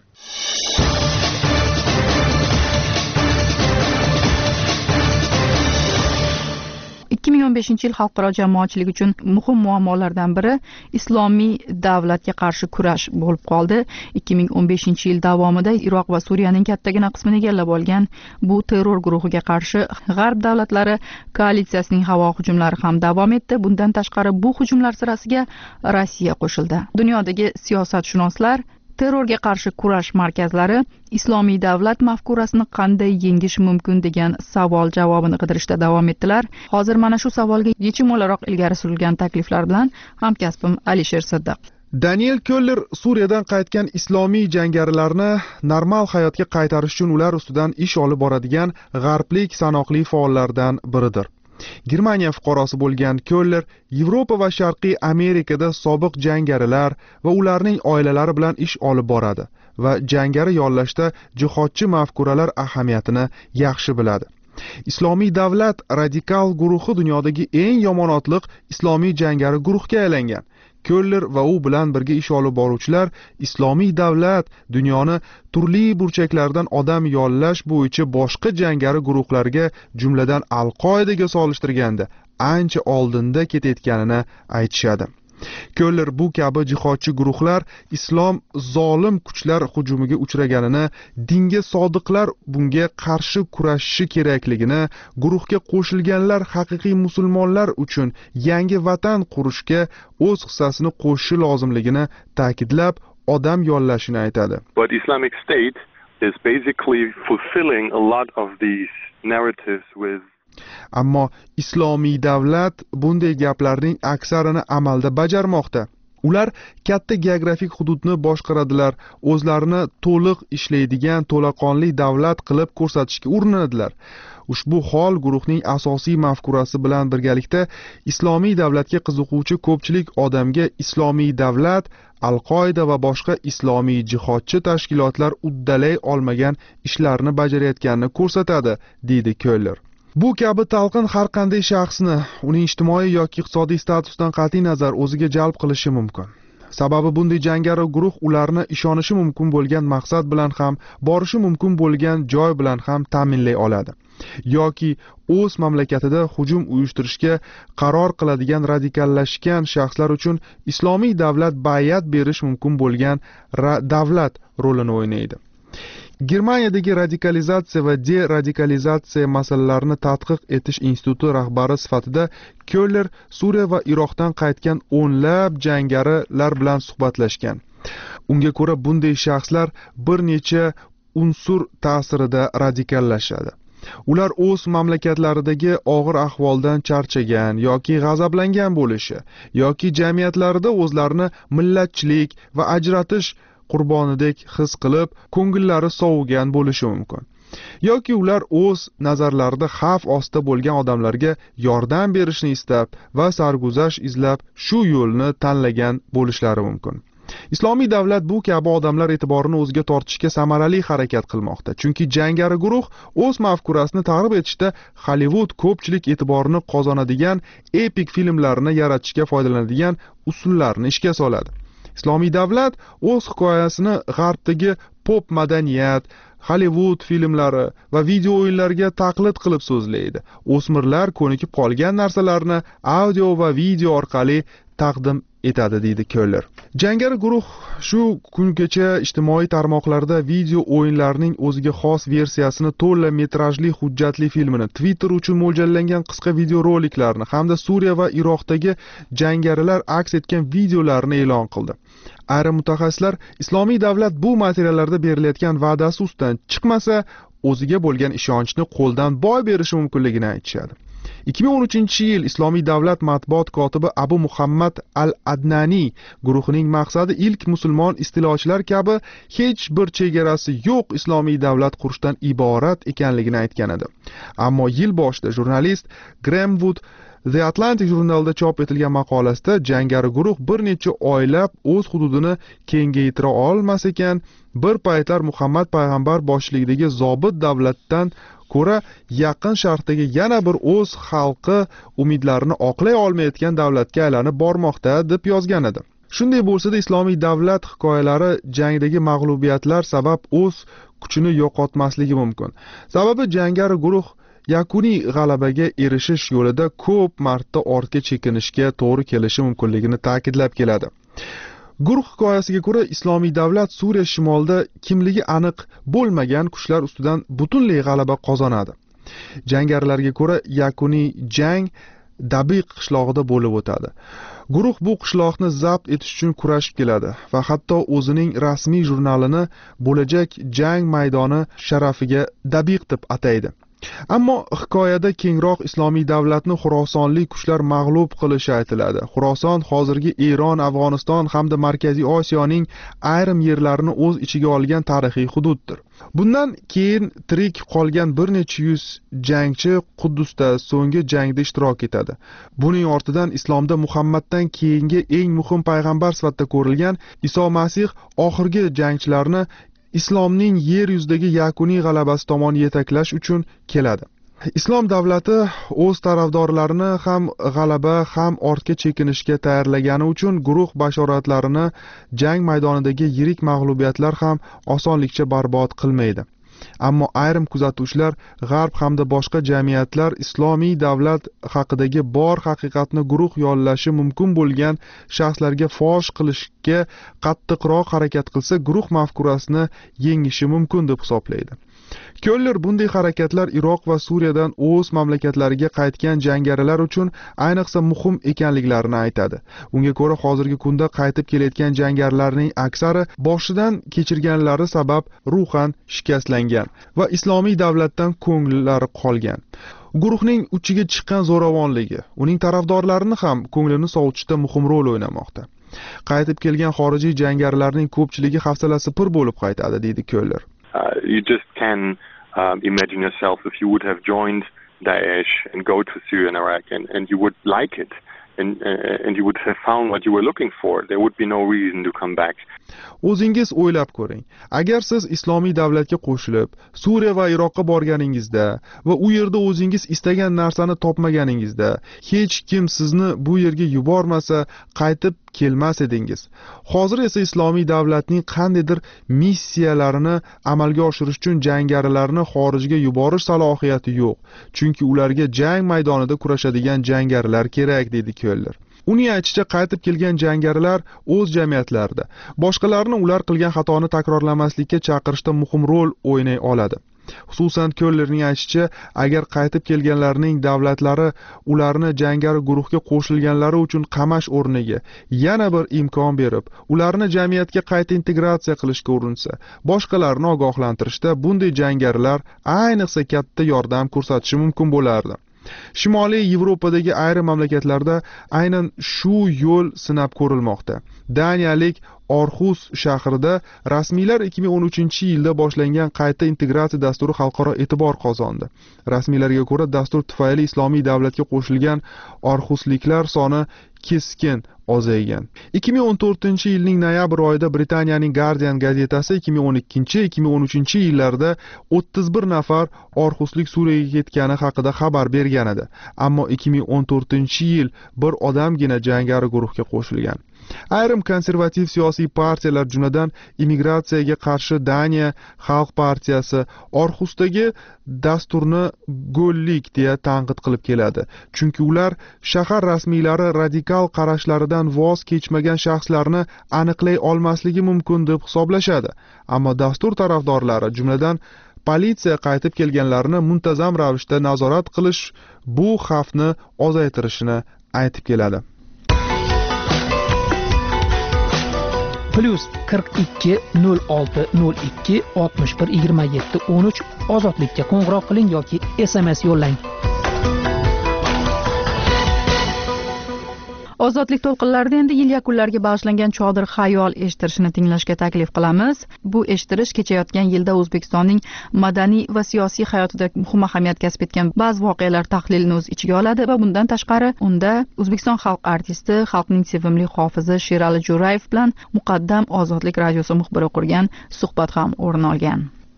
S1: 2015-yil xalqaro jamoatchilik uchun muhim muammolardan biri islomiy davlatga qarshi kurash bo'lib qoldi. 2015-yil davomida Iroq va Suriyaning kattagina qismini egallab olgan bu terror guruhiga qarshi G'arb davlatlari koalitsiyasining havo hujumlari ham davom etdi. Bundan tashqari bu hujumlar sirasiga Rossiya qo'shildi. Dunyodagi siyosatshunoslar terrorga qarshi kurash markazlari islomiy davlat mafkurasini qanday yengish mumkin degan savol javobini qidirishda davom etdilar. Hozir mana shu savolga yechim o'laroq ilgari surilgan takliflar bilan hamkasbim Alisher Siddiq.
S16: Daniel Koller Suriyadan qaytgan islomiy jangarilarni normal hayotga qaytarish uchun ular ustidan ish olib boradigan g'arblik sanoqli faollardan biridir. Germaniya fuqarosi bo'lgan Koller Yevropa va Sharqiy Amerikada sobiq jangarilar va ularning oilalari bilan ish olib boradi va jangari yollashda jihodchi mafkuralar ahamiyatini yaxshi biladi. Islomiy davlat radikal guruhi dunyodagi eng yomonotliq islomiy jangari guruhga aylangan. Koller va u bilan birga ish olib boruvchilar islomiy davlat dunyoni turli burchaklaridan odam yollash bo'yicha boshqa jangari guruhlarga, jumladan Al-Qoidaga solishtirganda ancha oldinda ketayotganini aytishadi. Koller bu kabi jihodchi guruhlar islom zolim kuchlar hujumiga uchraganini, dinga sodiqlar bunga qarshi kurashishi kerakligini, guruhga qo'shilganlar haqiqiy musulmonlar uchun yangi vatan qurishga o'z hissasini qo'shishi lozimligini ta'kidlab, odam yollashini aytadi.
S17: But Islamic State is basically fulfilling a lot of these narratives with
S16: Ammo islomiy davlat bunday gaplarning aksarini amalda bajarmoqda. Ular katta geografik hududni boshqaradilar, o'zlarini to'liq ishlaydigan to'laqonli davlat qilib ko'rsatishga urinadilar. Ushbu hol guruhning asosiy mafkurasi bilan birgalikda islomiy davlatga qiziquvchi ko'pchilik odamga islomiy davlat, Al-Qoida va boshqa islomiy jihodchi tashkilotlar uddalay olmagan ishlarni bajarayotganini ko'rsatadi, deydi Koller. Bu kabi talqin har qanday shaxsni uning ijtimoiy yoki iqtisodiy statusdan qat'iy nazar o'ziga jalb qilishi mumkin. Sababi bunday jangari guruh ularni ishonishi mumkin bo'lgan maqsad bilan ham, borishi mumkin bo'lgan joy bilan ham ta'minlay oladi. Yoki o'z mamlakatida hujum uyushtirishga qaror qiladigan radikallashgan shaxslar uchun islomiy davlat bay'at berish mumkin bo'lgan davlat rolini o'ynaydi. Germaniyadagi radikalizatsiya va deradikalizatsiya masalalarini tadqiq etish instituti rahbari sifatida Koller Suriya va Iroqdan qaytgan o'nlab jangarilar bilan suhbatlashgan. Unga ko'ra bunday shaxslar bir necha unsur ta'sirida radikallashadi. Ular o'z mamlakatlaridagi og'ir ahvoldan charchagan yoki g'azablangan bo'lishi, yoki jamiyatlarida o'zlarini millatchilik va ajratish qurbonidek his qilib, ko'ngillari sovigan bo'lishi mumkin. Yoki ular o'z nazarlarida xavf ostida bo'lgan odamlarga yordam berishni istab va sarguzash izlab shu yo'lni tanlagan bo'lishlari mumkin. Islomiy davlat bu kabi odamlar e'tiborini o'ziga tortishga samarali harakat qilmoqda. Chunki jangari guruh o'z mafkurasini targ'ib etishda Hollywood ko'pchilik e'tiborini qozonadigan epik filmlarni yaratishga foydalanadigan usullarni ishga soladi. Islomiy davlat o'z hikoyasini g'arbdagi pop madaniyat, Hollywood filmlari va video o'yinlariga taqlid qilib so'zlaydi. O'smirlar ko'nikib qolgan narsalarni audio va video orqali taqdim etadi, deydi Koller. Jangari guruh shu kungacha ijtimoiy tarmoqlarda video o'yinlarining o'ziga xos versiyasini, to'la metrajli hujjatli filmini, Twitter uchun mo'ljallangan qisqa video roliklarni hamda Suriya va Iroqdagi jangarilar aks etgan videolarni e'lon qildi. Ayrim mutaxassislar islomiy davlat bu materiallarda berilayotgan va'dasi ustidan chiqmasa, o'ziga bo'lgan ishonchni qo'ldan boy berishi mumkinligini aytishadi. 2013-yil Islomiy davlat matbuot kotibi Abu Muhammad al-Adnani guruhining maqsadi ilk musulmon istilochilar kabi hech bir chegarasi yo'q islomiy davlat qurishdan iborat ekanligini aytgan edi. Ammo yil boshida jurnalist Graham Wood The Atlantic jurnalida chop etilgan maqolasida jangari guruh bir necha oylab o'z hududini kengaytira olmas ekan, bir paytlar Muhammad payg'ambar boshchiligidagi zobit davlatdan ko'ra yaqin sharqdagi yana bir o'z xalqi umidlarini oqlay olmayotgan davlatga aylanib bormoqda deb yozgan edi. Shunday bo'lsa-da, islomiy davlat hikoyalari jangdagi mag'lubiyatlar sabab o'z kuchini yo'qotmasligi mumkin. Sababi jangari guruh yakuniy g'alabaga erishish yo'lida ko'p marta ortga chekinishga to'g'ri kelishi mumkinligini ta'kidlab keladi. Guruh hikoyasiga ko'ra, Islomiy davlat Suriya shimolida kimligi aniq bo'lmagan kuchlar ustidan butunlay g'alaba qozonadi. Jangarilarga ko'ra, yakuniy jang Dabiq qishlog'ida bo'lib o'tadi. Guruh bu qishloqni zabt etish uchun kurashib keladi va hatto o'zining rasmiy jurnalini bo'lajak jang maydoni sharafiga Dabiq deb ataydi. Ammo hikoyada kengroq Islomiy davlatni xurosonlik kuchlar mag'lub qilishi aytiladi. Xuroson hozirgi Eron, Afg'oniston hamda Markaziy Osiyoning ayrim yerlarini o'z ichiga olgan tarixiy hududdir. Bundan keyin tirik qolgan bir necha yuz jangchi Quddusda so'nggi jangda ishtirok etadi. Buning ortidan islomda Muhammaddan keyingi eng muhim payg'ambar sifatida ko'rilgan Iso Masih oxirgi jangchilarni islomning yer yuzidagi yakuniy g'alabasi tomon yetaklash uchun keladi. Islom davlati o'z tarafdorlarini ham g'alaba ham ortga chekinishga tayyorlagani uchun guruh bashoratlarini jang maydonidagi yirik mag'lubiyatlar ham osonlikcha barbod qilmaydi. Ammo ayrim kuzatuvchilar G'arb hamda boshqa jamiyatlar Islomiy davlat haqidagi bor haqiqatni guruh yollashi mumkin bo'lgan shaxslarga fosh qilishga qattiqroq harakat qilsa, guruh mafkurasini yengishi mumkin deb hisoblaydi. Ko'ller bunday harakatlar Iroq va Suriyadan o'z mamlakatlariga qaytgan jangarilar uchun ayniqsa muhim ekanliklarini aytadi. Unga ko'ra, hozirgi kunda qaytib kelayotgan jangarilarning aksari boshidan kechirganlari sabab ruhan shikastlangan va Islomiy davlatdan ko'ngillari qolgan. Guruhning uchiga chiqqan zo'ravonligi uning tarafdorlarini ham ko'nglini sovutishda muhim rol o'ynamoqda. Qaytib kelgan xorijiy jangarilarning ko'pchiligi hafsalasi pir bo'lib qaytadi, deydi Ko'ller.
S17: You just can imagine yourself if you would have joined Daesh and go to Syria and Iraq and you would like it and you would have found what you were looking for. There would be no reason to come back.
S16: O'zingiz o'ylab ko'ring. Agar siz Islomiy davlatga qo'shilib, Suriya va Iroqqa borganingizda va u yerda o'zingiz istagan narsani topmaganingizda, hech kim sizni bu yerga yubormasa, qaytib kelmas edingiz. Hozir esa Islomiy davlatning qandaydir missiyalarini amalga oshirish uchun jangarilarni xorijga yuborish salohiyati yo'q. Chunki ularga jang maydonida kurashadigan jangarilar kerak, dedi Ko'ller. Uning aytishicha, qaytib kelgan jangarilar o'z jamiyatlarida boshqalarni ular qilgan xatoni takrorlamaslikka chaqirishda muhim rol o'ynay oladi. Xususan, Ko'llerning aytishicha, agar qaytib kelganlarning davlatlari ularni jangari guruhga qo'shilganlari uchun qamash o'rniga yana bir imkon berib, ularni jamiyatga qayta integratsiya qilishga urinsa, boshqalarni ogohlantirishda bunday jangarilar ayniqsa katta yordam ko'rsatishi mumkin bo'lardi. Shimoliy Yevropadagi ayrim mamlakatlarda aynan shu yo'l sinab ko'rilmoqda. Daniyalik Orxus shahrida rasmiylar 2013-yilda boshlangan qayta integratsiya dasturi xalqaro e'tibor qozondi. Rasmiylarga ko'ra, dastur tufayli Islomiy davlatga qo'shilgan Orxusliklar soni keskin ozaygan. 2014-yilning noyabr oyida Britaniyaning Guardian gazetasi 2012-2013-yillarda 31 nafar Orxuslik Suriyaga ketgani haqida xabar bergan edi. Ammo 2014-yil bir odamgina jangari guruhga qo'shilgan. Ayrim konservativ siyosiy partiyalar, jumladan immigratsiyaga qarshi Daniya Xalq partiyasi, Orxusdagi dasturni go'llik deya tanqid qilib keladi. Chunki ular shahar rasmiylari radikal qarashlaridan voz kechmagan shaxslarni aniqlay olmasligi mumkin deb hisoblashadi. Ammo dastur tarafdorlari, jumladan politsiya qaytib kelganlarni muntazam ravishda nazorat qilish bu xavfni ozaytirishini aytib keladi.
S7: +42 06 02 61 27 13 ozodlikka qo'ng'iroq qiling yoki SMS yo'llang.
S1: Ozodlik to'lqinlarida endi yil yakunlariga bag'ishlangan Chodir xayol eshittirishni tinglashga taklif qilamiz. Bu eshittirish kechayotgan yilda O'zbekistonning madaniy va siyosiy hayotida muhim ahamiyat kasb etgan ba'zi voqealar tahlilini o'z ichiga oladi va bundan tashqari unda O'zbekiston xalq artisti, xalqning sevimli hofizi Sherali Jo'rayev bilan muqaddam Ozodlik radiosi muxbiri qurgan suhbat ham o'rin olgan.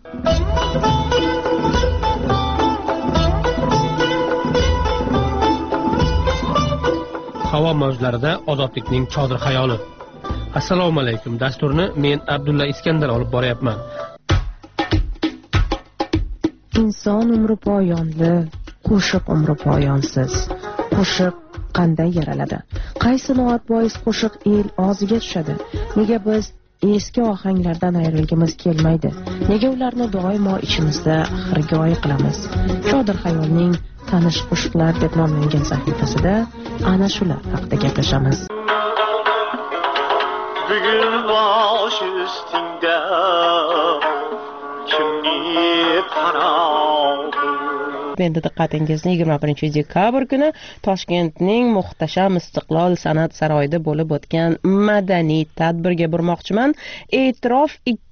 S18: Havo mavjlarida ozodlikning chodir xayoli. Assalomu alaykum. Dasturni men Abdulla Iskandar olib boryapman.
S19: inson umri poyonli, qo'shiq umri poyonsiz. Qo'shiq qanday yaraladi? Qaysi noat bois qo'shiq el og'ziga tushadi? Nega biz eski ohanglardan ayrilgimiz kelmaydi? Nega ularni doimo ichimizda xirgoy qilamiz? Chodir Xayolning tanish qo'shiqlar deb nomlangan sahifasida ana shular haqida gaplashamiz.
S20: Bugun bosh ustingda kimni panoh.
S19: Endi diqqatingizni 21-dekabr kuni Toshkentning muhtasham Istiqlol san'at saroyida bo'lib o'tgan madaniy tadbirga burmoqchiman. E'tirof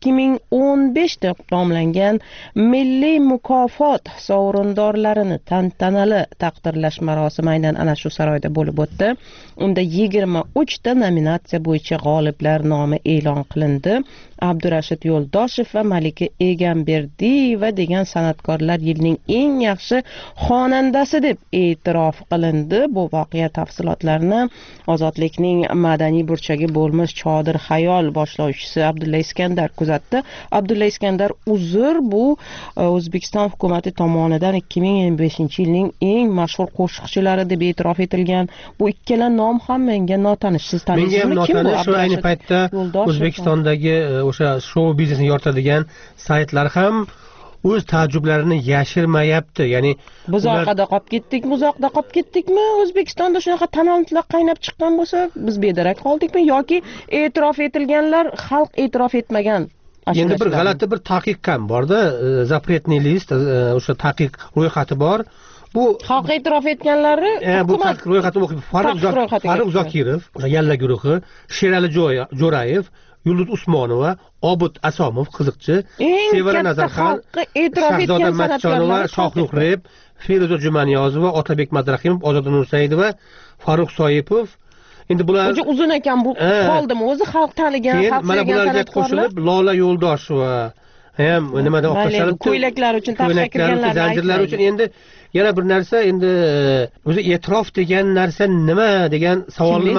S19: 2015 deb nomlangan milliy mukofot sovrindorlarini tantanali taqdirlash marosimi aynan ana shu saroyda bo'lib o'tdi. Unda 23 ta nominatsiya bo'yicha g'oliblar nomi e'lon qilindi. Abdurashid Yo'ldoshev va Malika Egamberdiyeva degan san'atkorlar yilning eng yaxshi xonandasi deb e'tirof qilindi. Bu voqea tafsilotlarini Ozodlikning madaniy burchagi bo'lmish Chodir Xayol boshlovchisi Abdulla Iskandar kuzatdi. Abdulla Iskandar uzr, bu O'zbekiston hukumatı tomonidan 2025-yilning eng mashhur qo'shiqchilari deb e'tirof etilgan. Bu ikkala nom ham menga notanish. Siz tanishisizmi?
S18: Menga ham notanish. Shu ayni paytda O'zbekistondagi o'sha shou biznesini yoritadigan saytlar ham o'z ta'jublarini yashirmayapti. Ya'ni
S19: buzoqda qolib ketdikmi, uzoqda qolib ketdikmi? O'zbekistonda shunaqa talantlar qaynab chiqqan bo'lsa, biz bedarak qoldikmi yoki e'tirof etilganlar xalq e'tirof etmagan?
S18: Endi bir g'alati bir taqiq ham bor-da, zapretniy list, o'sha taqiq ro'yxati bor. Bu
S19: xalq e'tirof etganlari
S18: bu taqiq ro'yxatini o'qib Farruh Zokirov, Yalla guruhi, Sherali Jo'rayev, Yulduz Usmonova, Obid Asomov qiziqchi, Sevara Nazarxon, Shahzoda Matchonova, Shohruh Reb, Feruza Jumaniyozova, Otabek Madrahimov, Ozoda Nursaidova, Farruh Soipov. Endi bular
S19: uzun ekan, bu qoldimi? O'zi xalq tanigan, xalq
S18: mana bularga qo'shilib Lola Yo'ldosheva ham nimada o'xshashadi?
S19: Ko'ylaklar uchun tarixga kirganlar,
S18: zanjirlar uchun. Endi yana bir narsa, endi o'zi e'tirof degan narsa nima degan savolni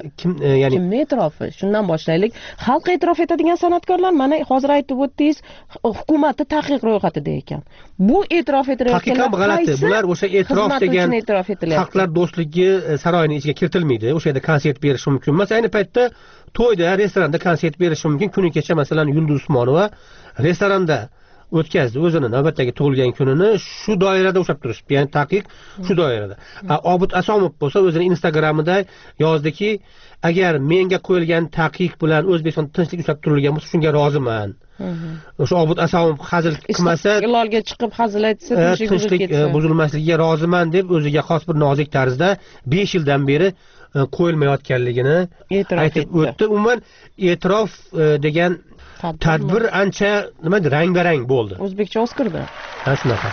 S19: ya'ni kim e'tirofi? Shundan boshlaylik. Xalq e'tirof etadigan san'atkorlar mana hozir aytib o'tdingiz, hukumatning taqiq ro'yxatida ekan. Bu e'tirof etilayotganlar
S18: g'alati. Bular o'sha e'tirof degan xalqlar do'stligi saroyining ichiga kiritilmaydi. O'sha yerda konsert berish mumkin emas. Ayni paytda to'yda, restoranda konsert berish mumkin. Kuni kecha masalan Yulduz Usmonova restoranda o'tkazdi o'zini navbatdagi tug'ilgan kunini, shu doirada ushlab turishdi. Ya'ni taqiq shu doirada. Obid Asomov bo'lsa o'zini Instagramida yozdiki, agar menga qo'yilgan taqiq bilan O'zbekistonda tinchlik ushlab turilgan bo'lsa, shunga roziman. O'sha Obid Asomov hazil qilmasa,
S19: iloga chiqib hazil aytsa,
S18: tinchlik buzilmasligiga roziman deb o'ziga xos bir nozik tarzda 5 yildan beri qo'yilmayotganligini aytib o'tdi. Umuman e'tirof degan tadbir ancha nima rang-barang bo'ldi.
S19: O'zbekcha Oskarda.
S18: Ha, shunaqa.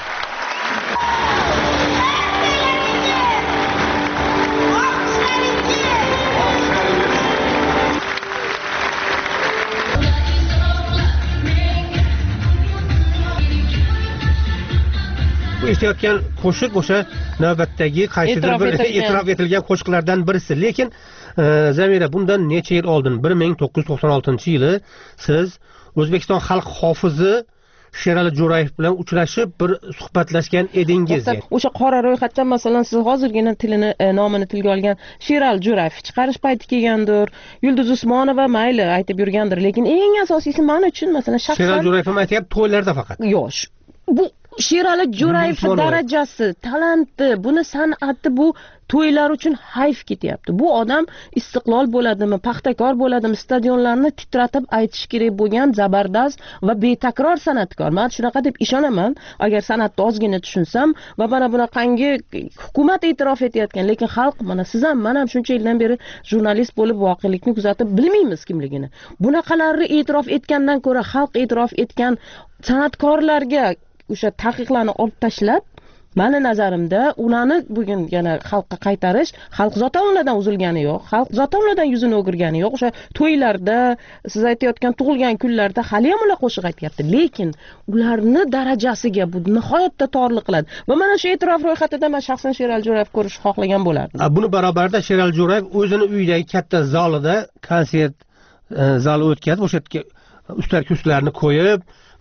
S18: Bu eshitayotgan qo'shiq o'sha navbatdagi qaysidir bir e'tirof etilgan qo'shiqlardan birisi. Lekin Zamira, bundan necha yil oldin, 1996-yili siz O'zbekiston xalq hofizi Sherali Jo'rayev bilan uchrashib bir suhbatlashgan edingiz.
S19: O'sha qora ro'yxatdan masalan siz hozirgina nomini tilga olgan Sherali Jo'rayev chiqarish payti kelgandir, Yulduz Usmonova mayli aytib yurgandir, lekin eng asosiysi men uchun masalan shaxsan
S18: Sherali Jo'rayev ham aytyapti to'ylarda faqat.
S19: Yo'q. Bu Sherali Jo'rayev darajasi, talanti, buni san'ati, bu to'ylar uchun hayf ketyapti. Bu odam Istiqlol bo'ladimi, Paxtakor bo'ladimi, stadionlarni titratib aytish kerak bo'lgan zabardast va betakror san'atkor. Men shunaqa deb ishonaman, agar san'atni ozgina tushunsam va mana bunaqangi hukumat e'tirof etayotgan, lekin xalq, mana siz ham, men ham shuncha yildan beri jurnalist bo'lib voqelikni kuzatib bilmaymiz kimligini. Bunaqalarni e'tirof etgandan ko'ra xalq e'tirof etgan san'atkorlarga o'sha taqiqlarni olib tashlab, meni nazarimda ularni bugun yana xalqqa qaytarish, xalq zotan ulardan uzilgani yo'q, xalq zotan ulardan yuzini o'girgani yo'q. O'sha to'ylarda, siz aytayotgan tug'ilgan kunlarda hali ham ular qo'shiq aytyapti, lekin ularni darajasiga bu nihoyatda torliq qiladi. Va mana shu e'tirof ro'yxatida men shaxsan Sherali Jo'rayev ko'rish xohlagan bo'lardim.
S18: Buni barobarida Sherali Jo'rayev o'zini uyidagi katta zalida konsert zali o'tkazib, o'sha yerga ustar kurslarni qo'yib,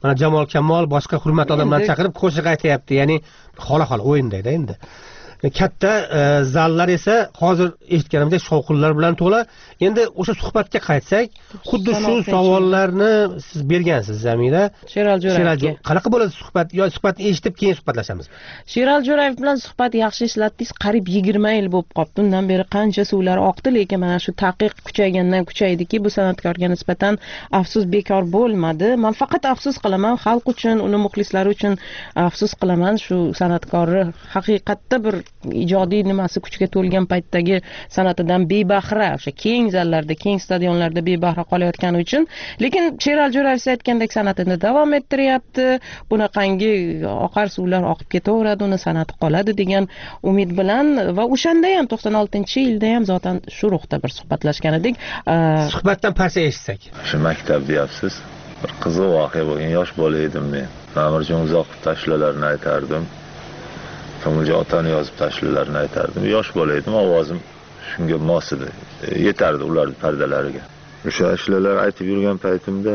S18: mana Jamol Kamol boshqa hurmatli odamlarni chaqirib qo'shiq aytyapti, ya'ni xola o'yindayda endi. Katta zallar esa hozir eshitganimdek shovqinlar bilan to'la. Endi o'sha suhbatga qaytsak, xuddi shu savollarni siz bergansiz Zamira.
S19: Sherali Jo'rayevga.
S18: Qanaqa bo'ladi suhbat? Yo suhbatni eshitib keyin suhbatlashamiz.
S19: Sherali Jo'rayev bilan suhbat yaxshi eslatdingiz, qariyb 20 yil bo'lib qoldi. Undan beri qancha suvlar oqdi, lekin mana shu taqiq kuchaygandan kuchaydiki, bu san'atkorga nisbatan afsus bekor bo'lmadi. Men faqat afsus qilaman xalq uchun, uni muxlislari uchun afsus qilaman. Shu san'atkorni haqiqatda bir ijodiy nimasi kuchga to'lgan paytdagi san'atidan bebahra, o'sha keng zallarda, keng stadionlarda bebahra qolayotgani uchun, lekin Sherali Jo'rayev aytgandek san'atini davom ettiryapti. Bunaqangi oqar suvlar oqib ketaveradi, uni san'ati qoladi degan umid bilan va o'shanda ham 96-yilda ham zotan shu ruhda bir suhbatlashgan edik.
S18: Suhbatdan parcha eshitsak.
S5: Shu maktab deyapsiz. Bir qiziq voqea bo'lgan. Yosh bola edim men. Ma'murjon Uzoqov tashlalarini aytardim. Komiljon Otani yozib tashlalarini aytardim. Yosh bola edim, ovozim shunga mos edi. Yetardi ularning pardalariga. O'sha ashulalar aytib yurgan paytimda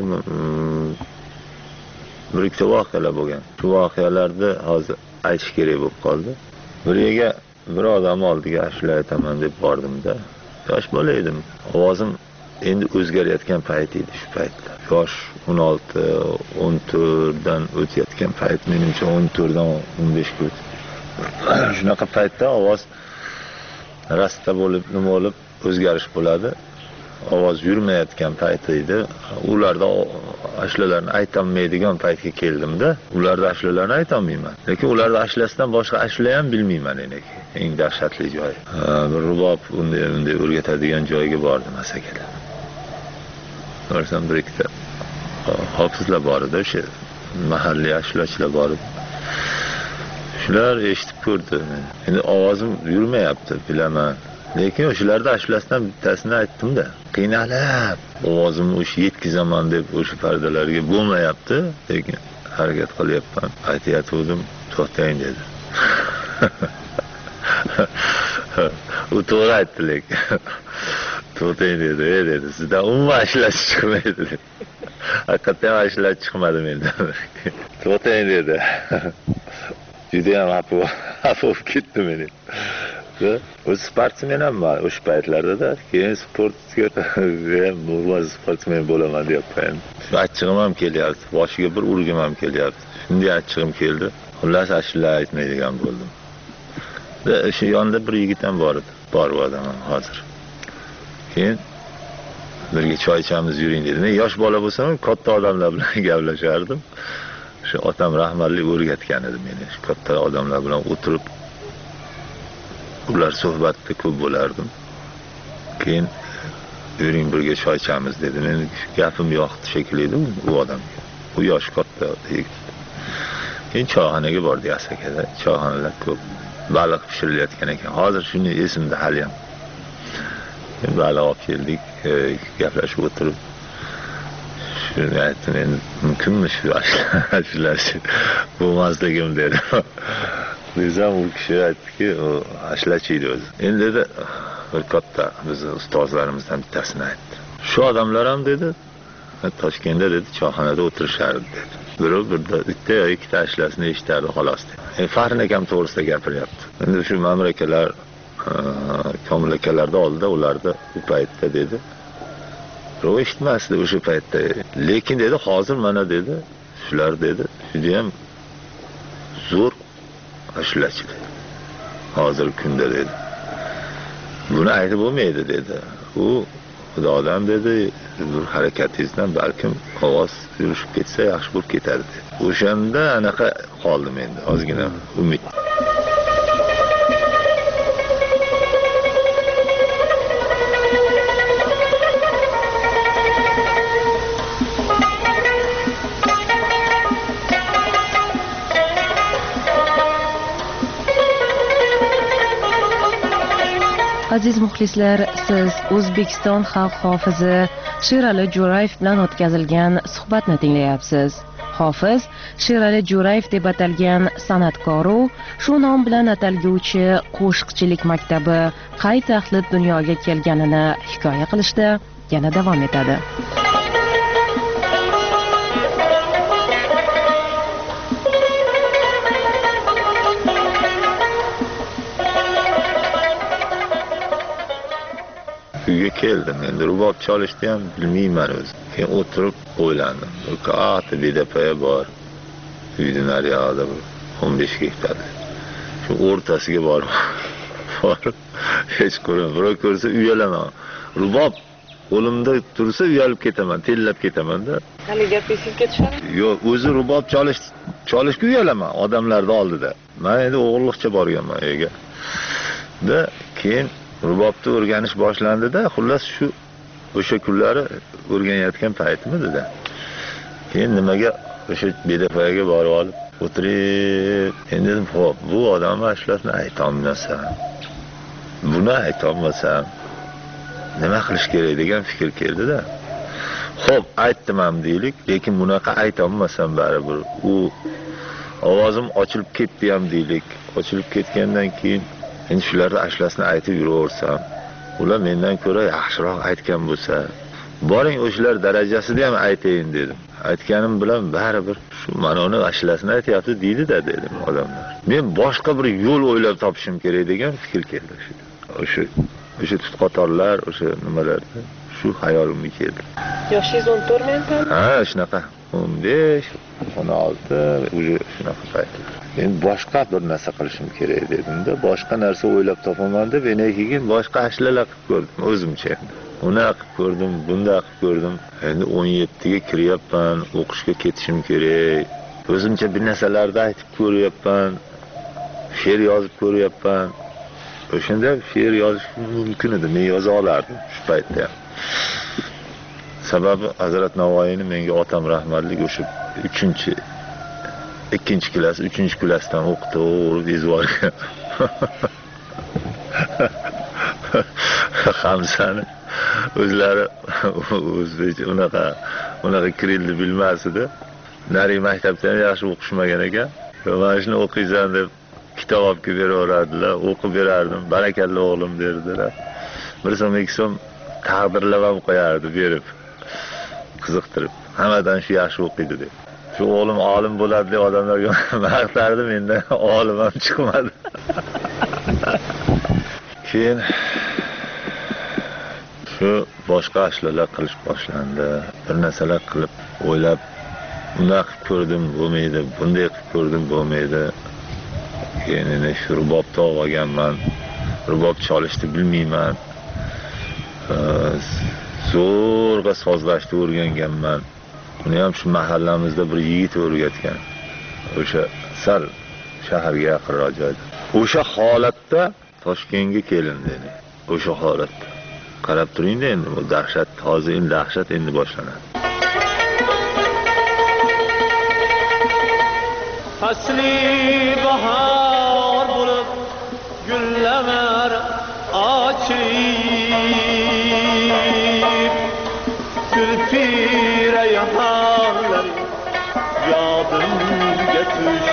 S5: bir ikkita voqealar bo'lgan. Shu voqealarni hozir aytish kerak bo'lib qoldi. Biriga bir odam oldiga ashula aytaman deb bordimda. Yosh bola edim. Ovozim endi o'zgarayotgan payt edi shu paytda. Yosh 16-14 dan o'tayotgan payt, menimcha 14 dan 15 ga o'tdi. Shunaqa paytda ovoz rasta bo'lib, nima bo'lib o'zgarish bo'ladi. Ovoz yurmayotgan payt edi. Ularda ashulalarni aytolmaydigan paytga keldimda, ularda ashulalarni aytolmayman. Lekin ularda ashulasidan boshqa ashula ham bilmayman endi. Eng dahshatli joy. Bir rubob unday o'rgatadigan joyga bordim Asakada. Borsam bir ikkita hofizlar bor edi, o'sha mahalliy ashulachilar bor edi. Shular eshitib ko'rdi. Endi ovozim yurmayapti, bilaman. Lekin o'shalarda ashulasidan bittasini aytdim-da. Qiynalib, ovozimni o'sha yetkizaman deb o'sha pardalarga bo'lmayapti, lekin harakat qilyapman. Aytayotgandim, to'xtang dedi. U to'g'ri aytdi, lekin. To'xtang dedi, dedi. Sizdan umuman ashulasi chiqmaydi dedi. Haqiqatan ashulasi chiqmadi mendan. To'xtang dedi. Juda ham afov ketdi meni. O sportsmen ham bor o'sha paytlarda, keyin sportga normal sportsmen bo'laman deyapman. Shu achchig'im ham kelyapti, boshiga bir urgim ham kelyapti. Shunday achchig'im keldi. Xullas ashula aytmaydigan bo'ldim. O'sha yonda bir yigit ham bor edi. Bor odam ham hozir. Keyin birga choy ichamiz, yuring dedi. Men yosh bola bo'lsam, katta odamlar bilan gaplashardim. Shu otam rahmatli o'rgatgan edi meni. Shu katta odamlar bilan o'tirib ular suhbatda ko'p bo'lardim. Keyin yuring birga choy ichamiz dedi. Men gapim yoqdi shekilli edi u odamga. U yosh katta yigit. Keyin choyxonaga bordik Asakada. Choyxonalar ko'p. Baliq pishirilayotgan ekan. Hozir shuni esimda hali ham. Baliq olib keldik, gaplashib o'tirib. Shuni aytdim, endi mumkinmi shu ashulashi bo'lmasligim dedi. Bizam u kishi aytdiki, u ashlachi edi o'zi. Endi dedi, bir katta bizni ustozlarimizdan bittasini aytdi. Shu odamlar ham dedi, Toshkentda dedi, choyxonada o'tirishardi dedi. Birda bitta yo ikkita ashlasini eshitardi xolos dedi. Faxrin akam to'g'risida gapiryapti. Endi shu Ma'mur akalar, Komil akalarda oldida ularda bu paytda dedi. Birov eshitmasdi o'sha paytda. Lekin dedi, hozir mana dedi, shular dedi, juda ham zo'r ashulachi dedi. Hozir kunda dedi. Buni aytib bo'lmaydi dedi. U xudodan dedi, bir harakatingizdan balkim ovoz yurishib ketsa yaxshi bo'lib ketadi dedi. O'shanda anaqa qoldim endi, ozgina umid.
S19: Aziz muxlislar, siz O'zbekiston xalq hofizi Sherali Jo'rayev bilan o'tkazilgan suhbatni tinglayapsiz. Hofiz Sherali Jo'rayev deb atalgan san'atkoru shu nom bilan atalguvchi qo'shiqchilik maktabi qay taxlit dunyoga kelganini hikoya qilishda yana davom etadi.
S5: uyga keldim. Endi rubob chalishni ham bilmayman o'zim. Keyin o'tirib o'ylandim. Bir katta bedapaya bor. Uyning nariyog'ida 15 gektar. Shu o'rtasiga borib hech ko'rmadim. Birov ko'rsa uyalaman. Rubob qo'limda tursa uyalib ketaman, tellab ketaman-da.
S19: Hali gapingiz ketishadi?
S5: Yo'q, o'zi rubob chalishga uyalaman odamlarning oldida. Men endi o'g'irliqcha borganman uyga. Da keyin rubobni o'rganish boshlandi-da, xullas shu o'sha kunlari o'rganayotgan paytim edi-da. Keyin nimaga o'sha bedafoyaga borib olib o'tirib, endi dedim, xo'p, bu odam ashlasini aytolmasam, buni aytolmasam nima qilish kerak degan fikr keldi-da. Xo'p, aytdim ham deylik, lekin bunaqa aytolmasam baribir u ovozim ochilib ketdi ham deylik. Ochilib ketgandan keyin endi shularni ashlasini aytib yuraversam, ular mendan ko'ra yaxshiroq aytgan bo'lsa, boring o'shalar darajasida ham aytayin dedim. Aytganim bilan baribir shu mana uni ashlasini aytyapti deydi-da dedim odamlar. Men boshqa bir yo'l o'ylab topishim kerak degan fikr keldi. O'sha tutqotorlar, o'sha nimalarda shu hayolimga keldi.
S19: Yoshingiz 14 menmi?
S5: Ha, shunaqa. 15, 16, o'sha shunaqa paytlar. Men boshqa bir narsa qilishim kerak dedim-da, boshqa narsa o'ylab topaman deb, keyin boshqa ashlalar qilib ko'rdim o'zimcha. Uni qilib ko'rdim, bunda qilib ko'rdim. Endi 17 ga kiryapman, o'qishga ketishim kerak. O'zimcha bir narsalarni aytib ko'ryapman, she'r yozib ko'ryapman. O'shanda she'r yozish mumkin edi, men yoza olardim shu paytda ham. Sababi Hazrat Navoiyni menga otam rahmatli o'sha 2-klass, 3-klassdan o'qitib izvorgan. Hamsani o'zlari o'zbekcha unaqa kirilni bilmasdi. Nari maktabdan yaxshi o'qishmagan ekan. Mana shuni o'qiysan deb kitob olib beraveradilar, o'qib berardim. Barakalla o'g'lim derdilar. Bir so'm, ikki so'm taqdirlab ham qo'yardi berib. Qiziqtirib. Hammadan shu yaxshi o'qiydi deb. Shu o'g'lim olim bo'ladi deb odamlarga maqtardim, endi olim ham chiqmadi. Keyin shu boshqa ishlar qilish boshlandi. Bir narsalar qilib o'ylab, bunday qilib ko'rdim, bo'lmaydi, bunday qilib ko'rdim, bo'lmaydi. Keyin endi shu rubobni olganman. Rubob chalishni bilmayman. Zo'rg'a sozlashni o'rganganman. Uni ham shu mahallamizda bir yigit o'rgatgan. O'sha sal shaharga yaqinroq joyda. O'sha holatda Toshkentga kelindi. O'sha holatda. Qarab turing endi, bu dahshat, hozir endi dahshat endi boshlanadi.
S20: Fasli bahor bo'lib gullamar ochib, gulpira yahanlar yodimga tushdi.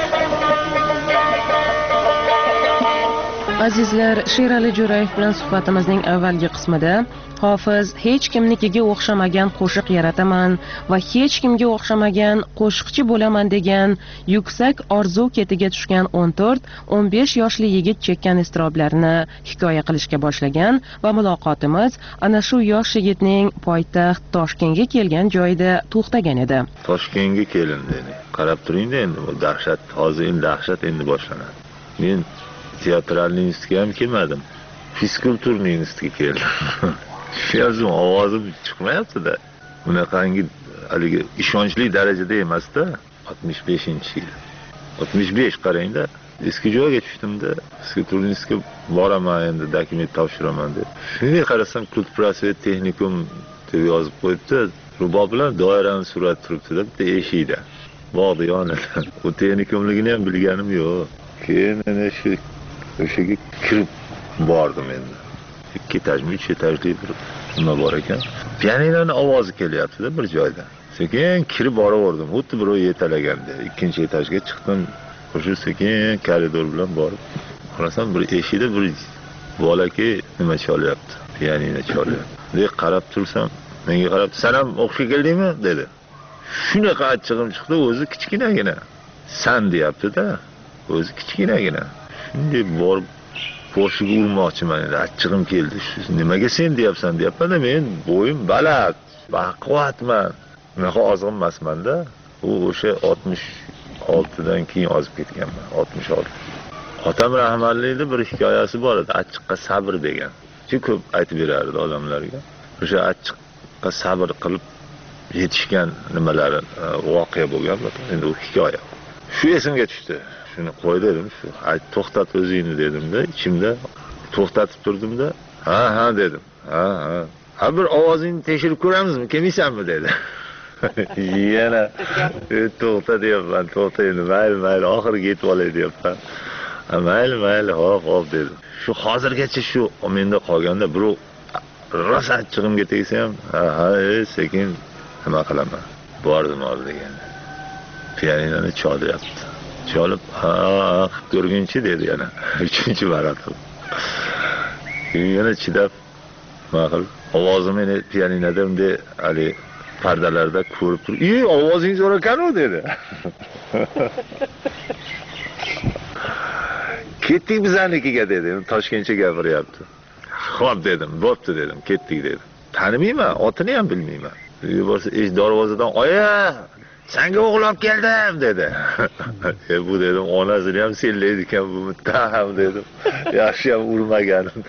S19: Azizlar, Sherali Jo'rayev bilan suhbatimizning avvalgi qismida Hofiz hech kimnikiga o'xshamagan qo'shiq yarataman va hech kimga o'xshamagan qo'shiqchi bo'laman degan yuksak orzu ketiga tushgan 14-15 yoshli yigit chekkan iztiroblarni hikoya qilishga boshlagan va muloqotimiz ana shu yosh yigitning poytaxt Toshkentga kelgan joyida to'xtagan edi.
S5: Toshkentga kelindi. Qarab turing endi, bu dahshat, hozir endi dahshat endi boshlanadi. Men teatralniy institutga ham kelmadim. Fizkulturniy institutga keldim. Shu ovozim chiqmayapti-da. Bunaqangi haligi ishonchli darajada emas-da. 65-yil. 65 qarang-da. Eski joyga tushdimda, fizkulturniy institutga boraman endi, dokument topshiraman deb. Shunday qarasam, Kulprosvet texnikum deb yozib qo'yibdi. Rubob bilan doirani surat turibdi-da, bitta eshikda. Bog'da yonida. U texnikumligini ham bilganim yo'q. Keyin ana shu o'shaga kirib bordim endi. 2 etajli, 3 etajli bir xona bor ekan. Pianinoning ovozi kelyapti-da bir joyda. Sekin kirib boraverdim. Xuddi birov yetalaganda. 2-etajga chiqdim. O'sha sekin koridor bilan borib, qarasam bir eshikda bir bolaki nima chalyapti. Pianino chalyapti. Deb qarab tursam, menga qarab, "Sen ham o'qishga keldingmi?" dedi. Shunaqa achchig'im chiqdi, o'zi kichkinagina. "San" deyapti-da. O'zi kichkinagina. Shunday borib boshiga urmoqchiman endi, achchig'im keldi. Nimaga sen deyapsan deyapman, men bo'yim baland, baquvvatman. Unaqa ozg'in emasman-da. U o'sha 66dan keyin ozib ketganman, 66. Otam rahmatlikda bir hikoyasi bor edi, achchiqqa sabr degan. Juda ko'p aytib berardi odamlarga. O'sha achchiqqa sabr qilib yetishgan nimalari voqea bo'lgan, endi u hikoya. Shu esimga tushdi. Shuni qo'y dedim, shu to'xtat o'zingni dedimda, ichimda to'xtatib turdimda, ha dedim. Ha bir ovozingni tekshirib ko'ramizmi, kelmaysanmi dedi. Yana to'xta deyapman, to'xta endi, mayli, oxiriga yetib olay deyapman. Mayli, hop dedim. Shu hozirgacha shu menda qolganda birov rosa achchig'imga tegsa ham, sekin nima qilaman. Bordim oldiga. Pianinoni cholyapti. Cholib, ko'rgunchi dedi yana. 3-marotaba. Yana chidab, ma'qul. Ovozim meni pianinoda unday hali pardalarda ko'rib turib, ovozingiz zo'r ekan-ku dedi. Ketdik bizanikiga dedi. Toshkentcha gapiryapti. Xo'p dedim, bo'pti dedim, ketdik dedi. Tanimayman, otini ham bilmayman. Uyga borsa, darvozadan, "Oya, senga o'g'il olib keldim" dedi. Bu dedim, onasini ham sellaydi ekan bu muttaham dedim. Yaxshi ham urmaganim.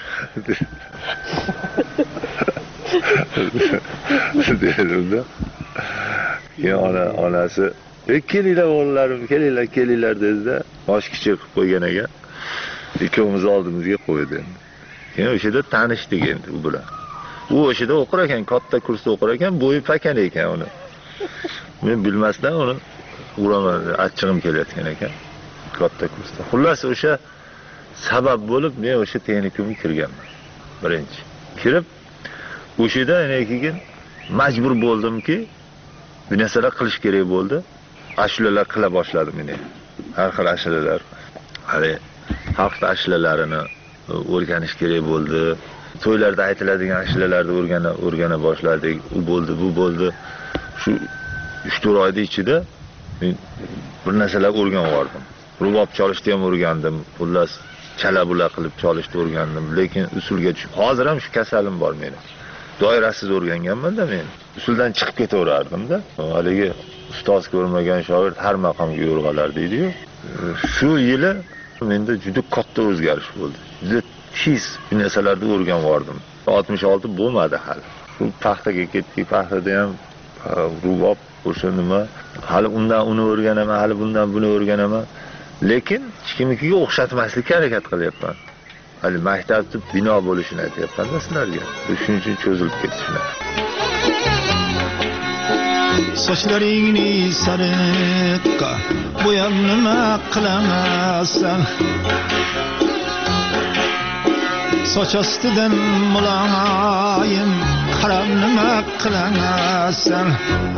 S5: Dedimda. Keyin onasi, "Kelinglar o'g'illarim, kelinglar" dedi-da, oshkicha qilib qo'ygan ekan. Ikkovimiz oldimizga qo'ydi. Keyin o'shada tanishdik endi u bilan. U o'shada o'qir ekan, katta kursda o'qir ekan, bo'yi pakan ekan uni. Men bilmasdan uni uraman, achchig'im kelayotgan ekan. Katta kursda. Xullas o'sha sabab bo'lib men o'sha texnikumga kirganman. Birinchi. Kirib o'shada keyin majbur bo'ldimki, bir narsalar qilish kerak bo'ldi. Ashulalar qila boshladim men. Har xil ashulalar. Hali xalq ashlalarini o'rganish kerak bo'ldi. To'ylarda aytiladigan ashulalarni o'rgana boshladik. U bo'ldi, bu bo'ldi. Shu 3-4 oyda ichida men bir narsalar o'rganib oldim. Rubob chalishni ham o'rgandim. Xullas chala-bula qilib chalishni o'rgandim, lekin usulga tushib, hozir ham shu kasalim bor mening. Doirasiz o'rganganman-da men. Usuldan chiqib ketaverardim-da. Haligi ustoz ko'rmagan shogird har maqomga yo'rg'alar deydi-ku. Shu yili menda juda katta o'zgarish bo'ldi. Juda tez bir narsalarni o'rganib oldim. 66 bo'lmadi hali. Shu paxtaga ketdik, paxtada ham rubob o'sha nima, hali undan uni o'rganaman, hali bundan buni o'rganaman. Lekin hech kimnikiga o'xshatmaslikka harakat qilyapman. Hali maktabda bino bo'lishini aytyapman-da sizlarga. Shuning uchun cho'zilib ketishini.
S20: Sochlaringni sariqqa bo'yab nima qilasan? Soch ostidan muloyim qarab nima qilasan?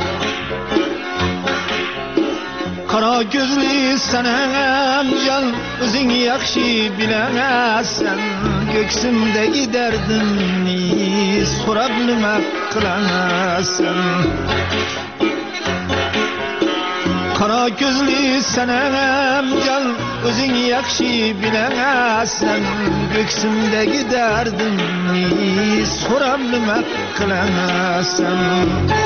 S20: Qara ko'zli sanam jon, o'zing yaxshi bilasan. Ko'ksimdagi dardimni so'rab nima qilasan? Qara ko'zli sanam jon, o'zing yaxshi bilasan. Ko'ksimdagi dardimni so'rab nima qilasan?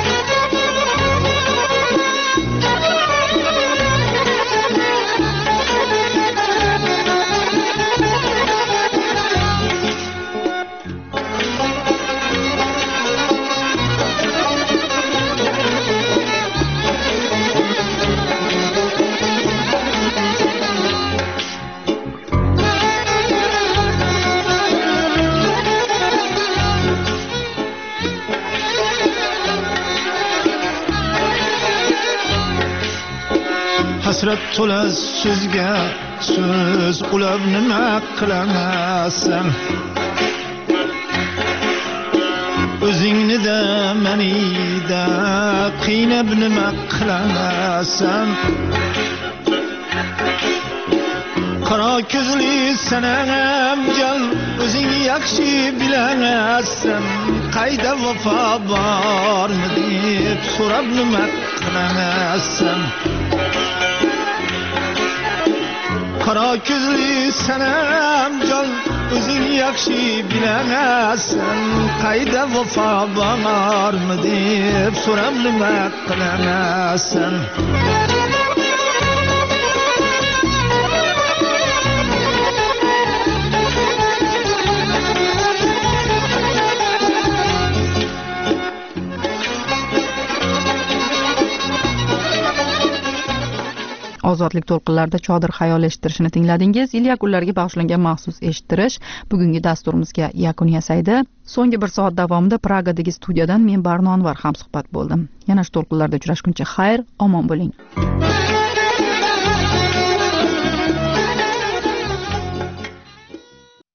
S20: Hasrat to'la so'zga so'z ulab nima qilasan? O'zingni da menida qiynab nima qilasan? Qara ko'zli sanam jon, o'zing yaxshi bilasan. Qayda vafo bormi deb so'rab nima qilasan? Qara ko'zli sanam jon, o'zing yaxshi bilasan, qayda vafo bormi deb so'ram nima qilasan.
S1: Ozodlik to'lqinlarida chodir xayol eshittirishini tingladingiz. Yil yakunlariga bag'ishlangan maxsus eshittirish bugungi dasturimizga yakun yasaydi. So'nggi 1 soat davomida Pragadagi studiyadan men Barno Anvar hamsuhbat bo'ldim. Yana shu to'lqinlarda uchrashguncha xayr, omon bo'ling.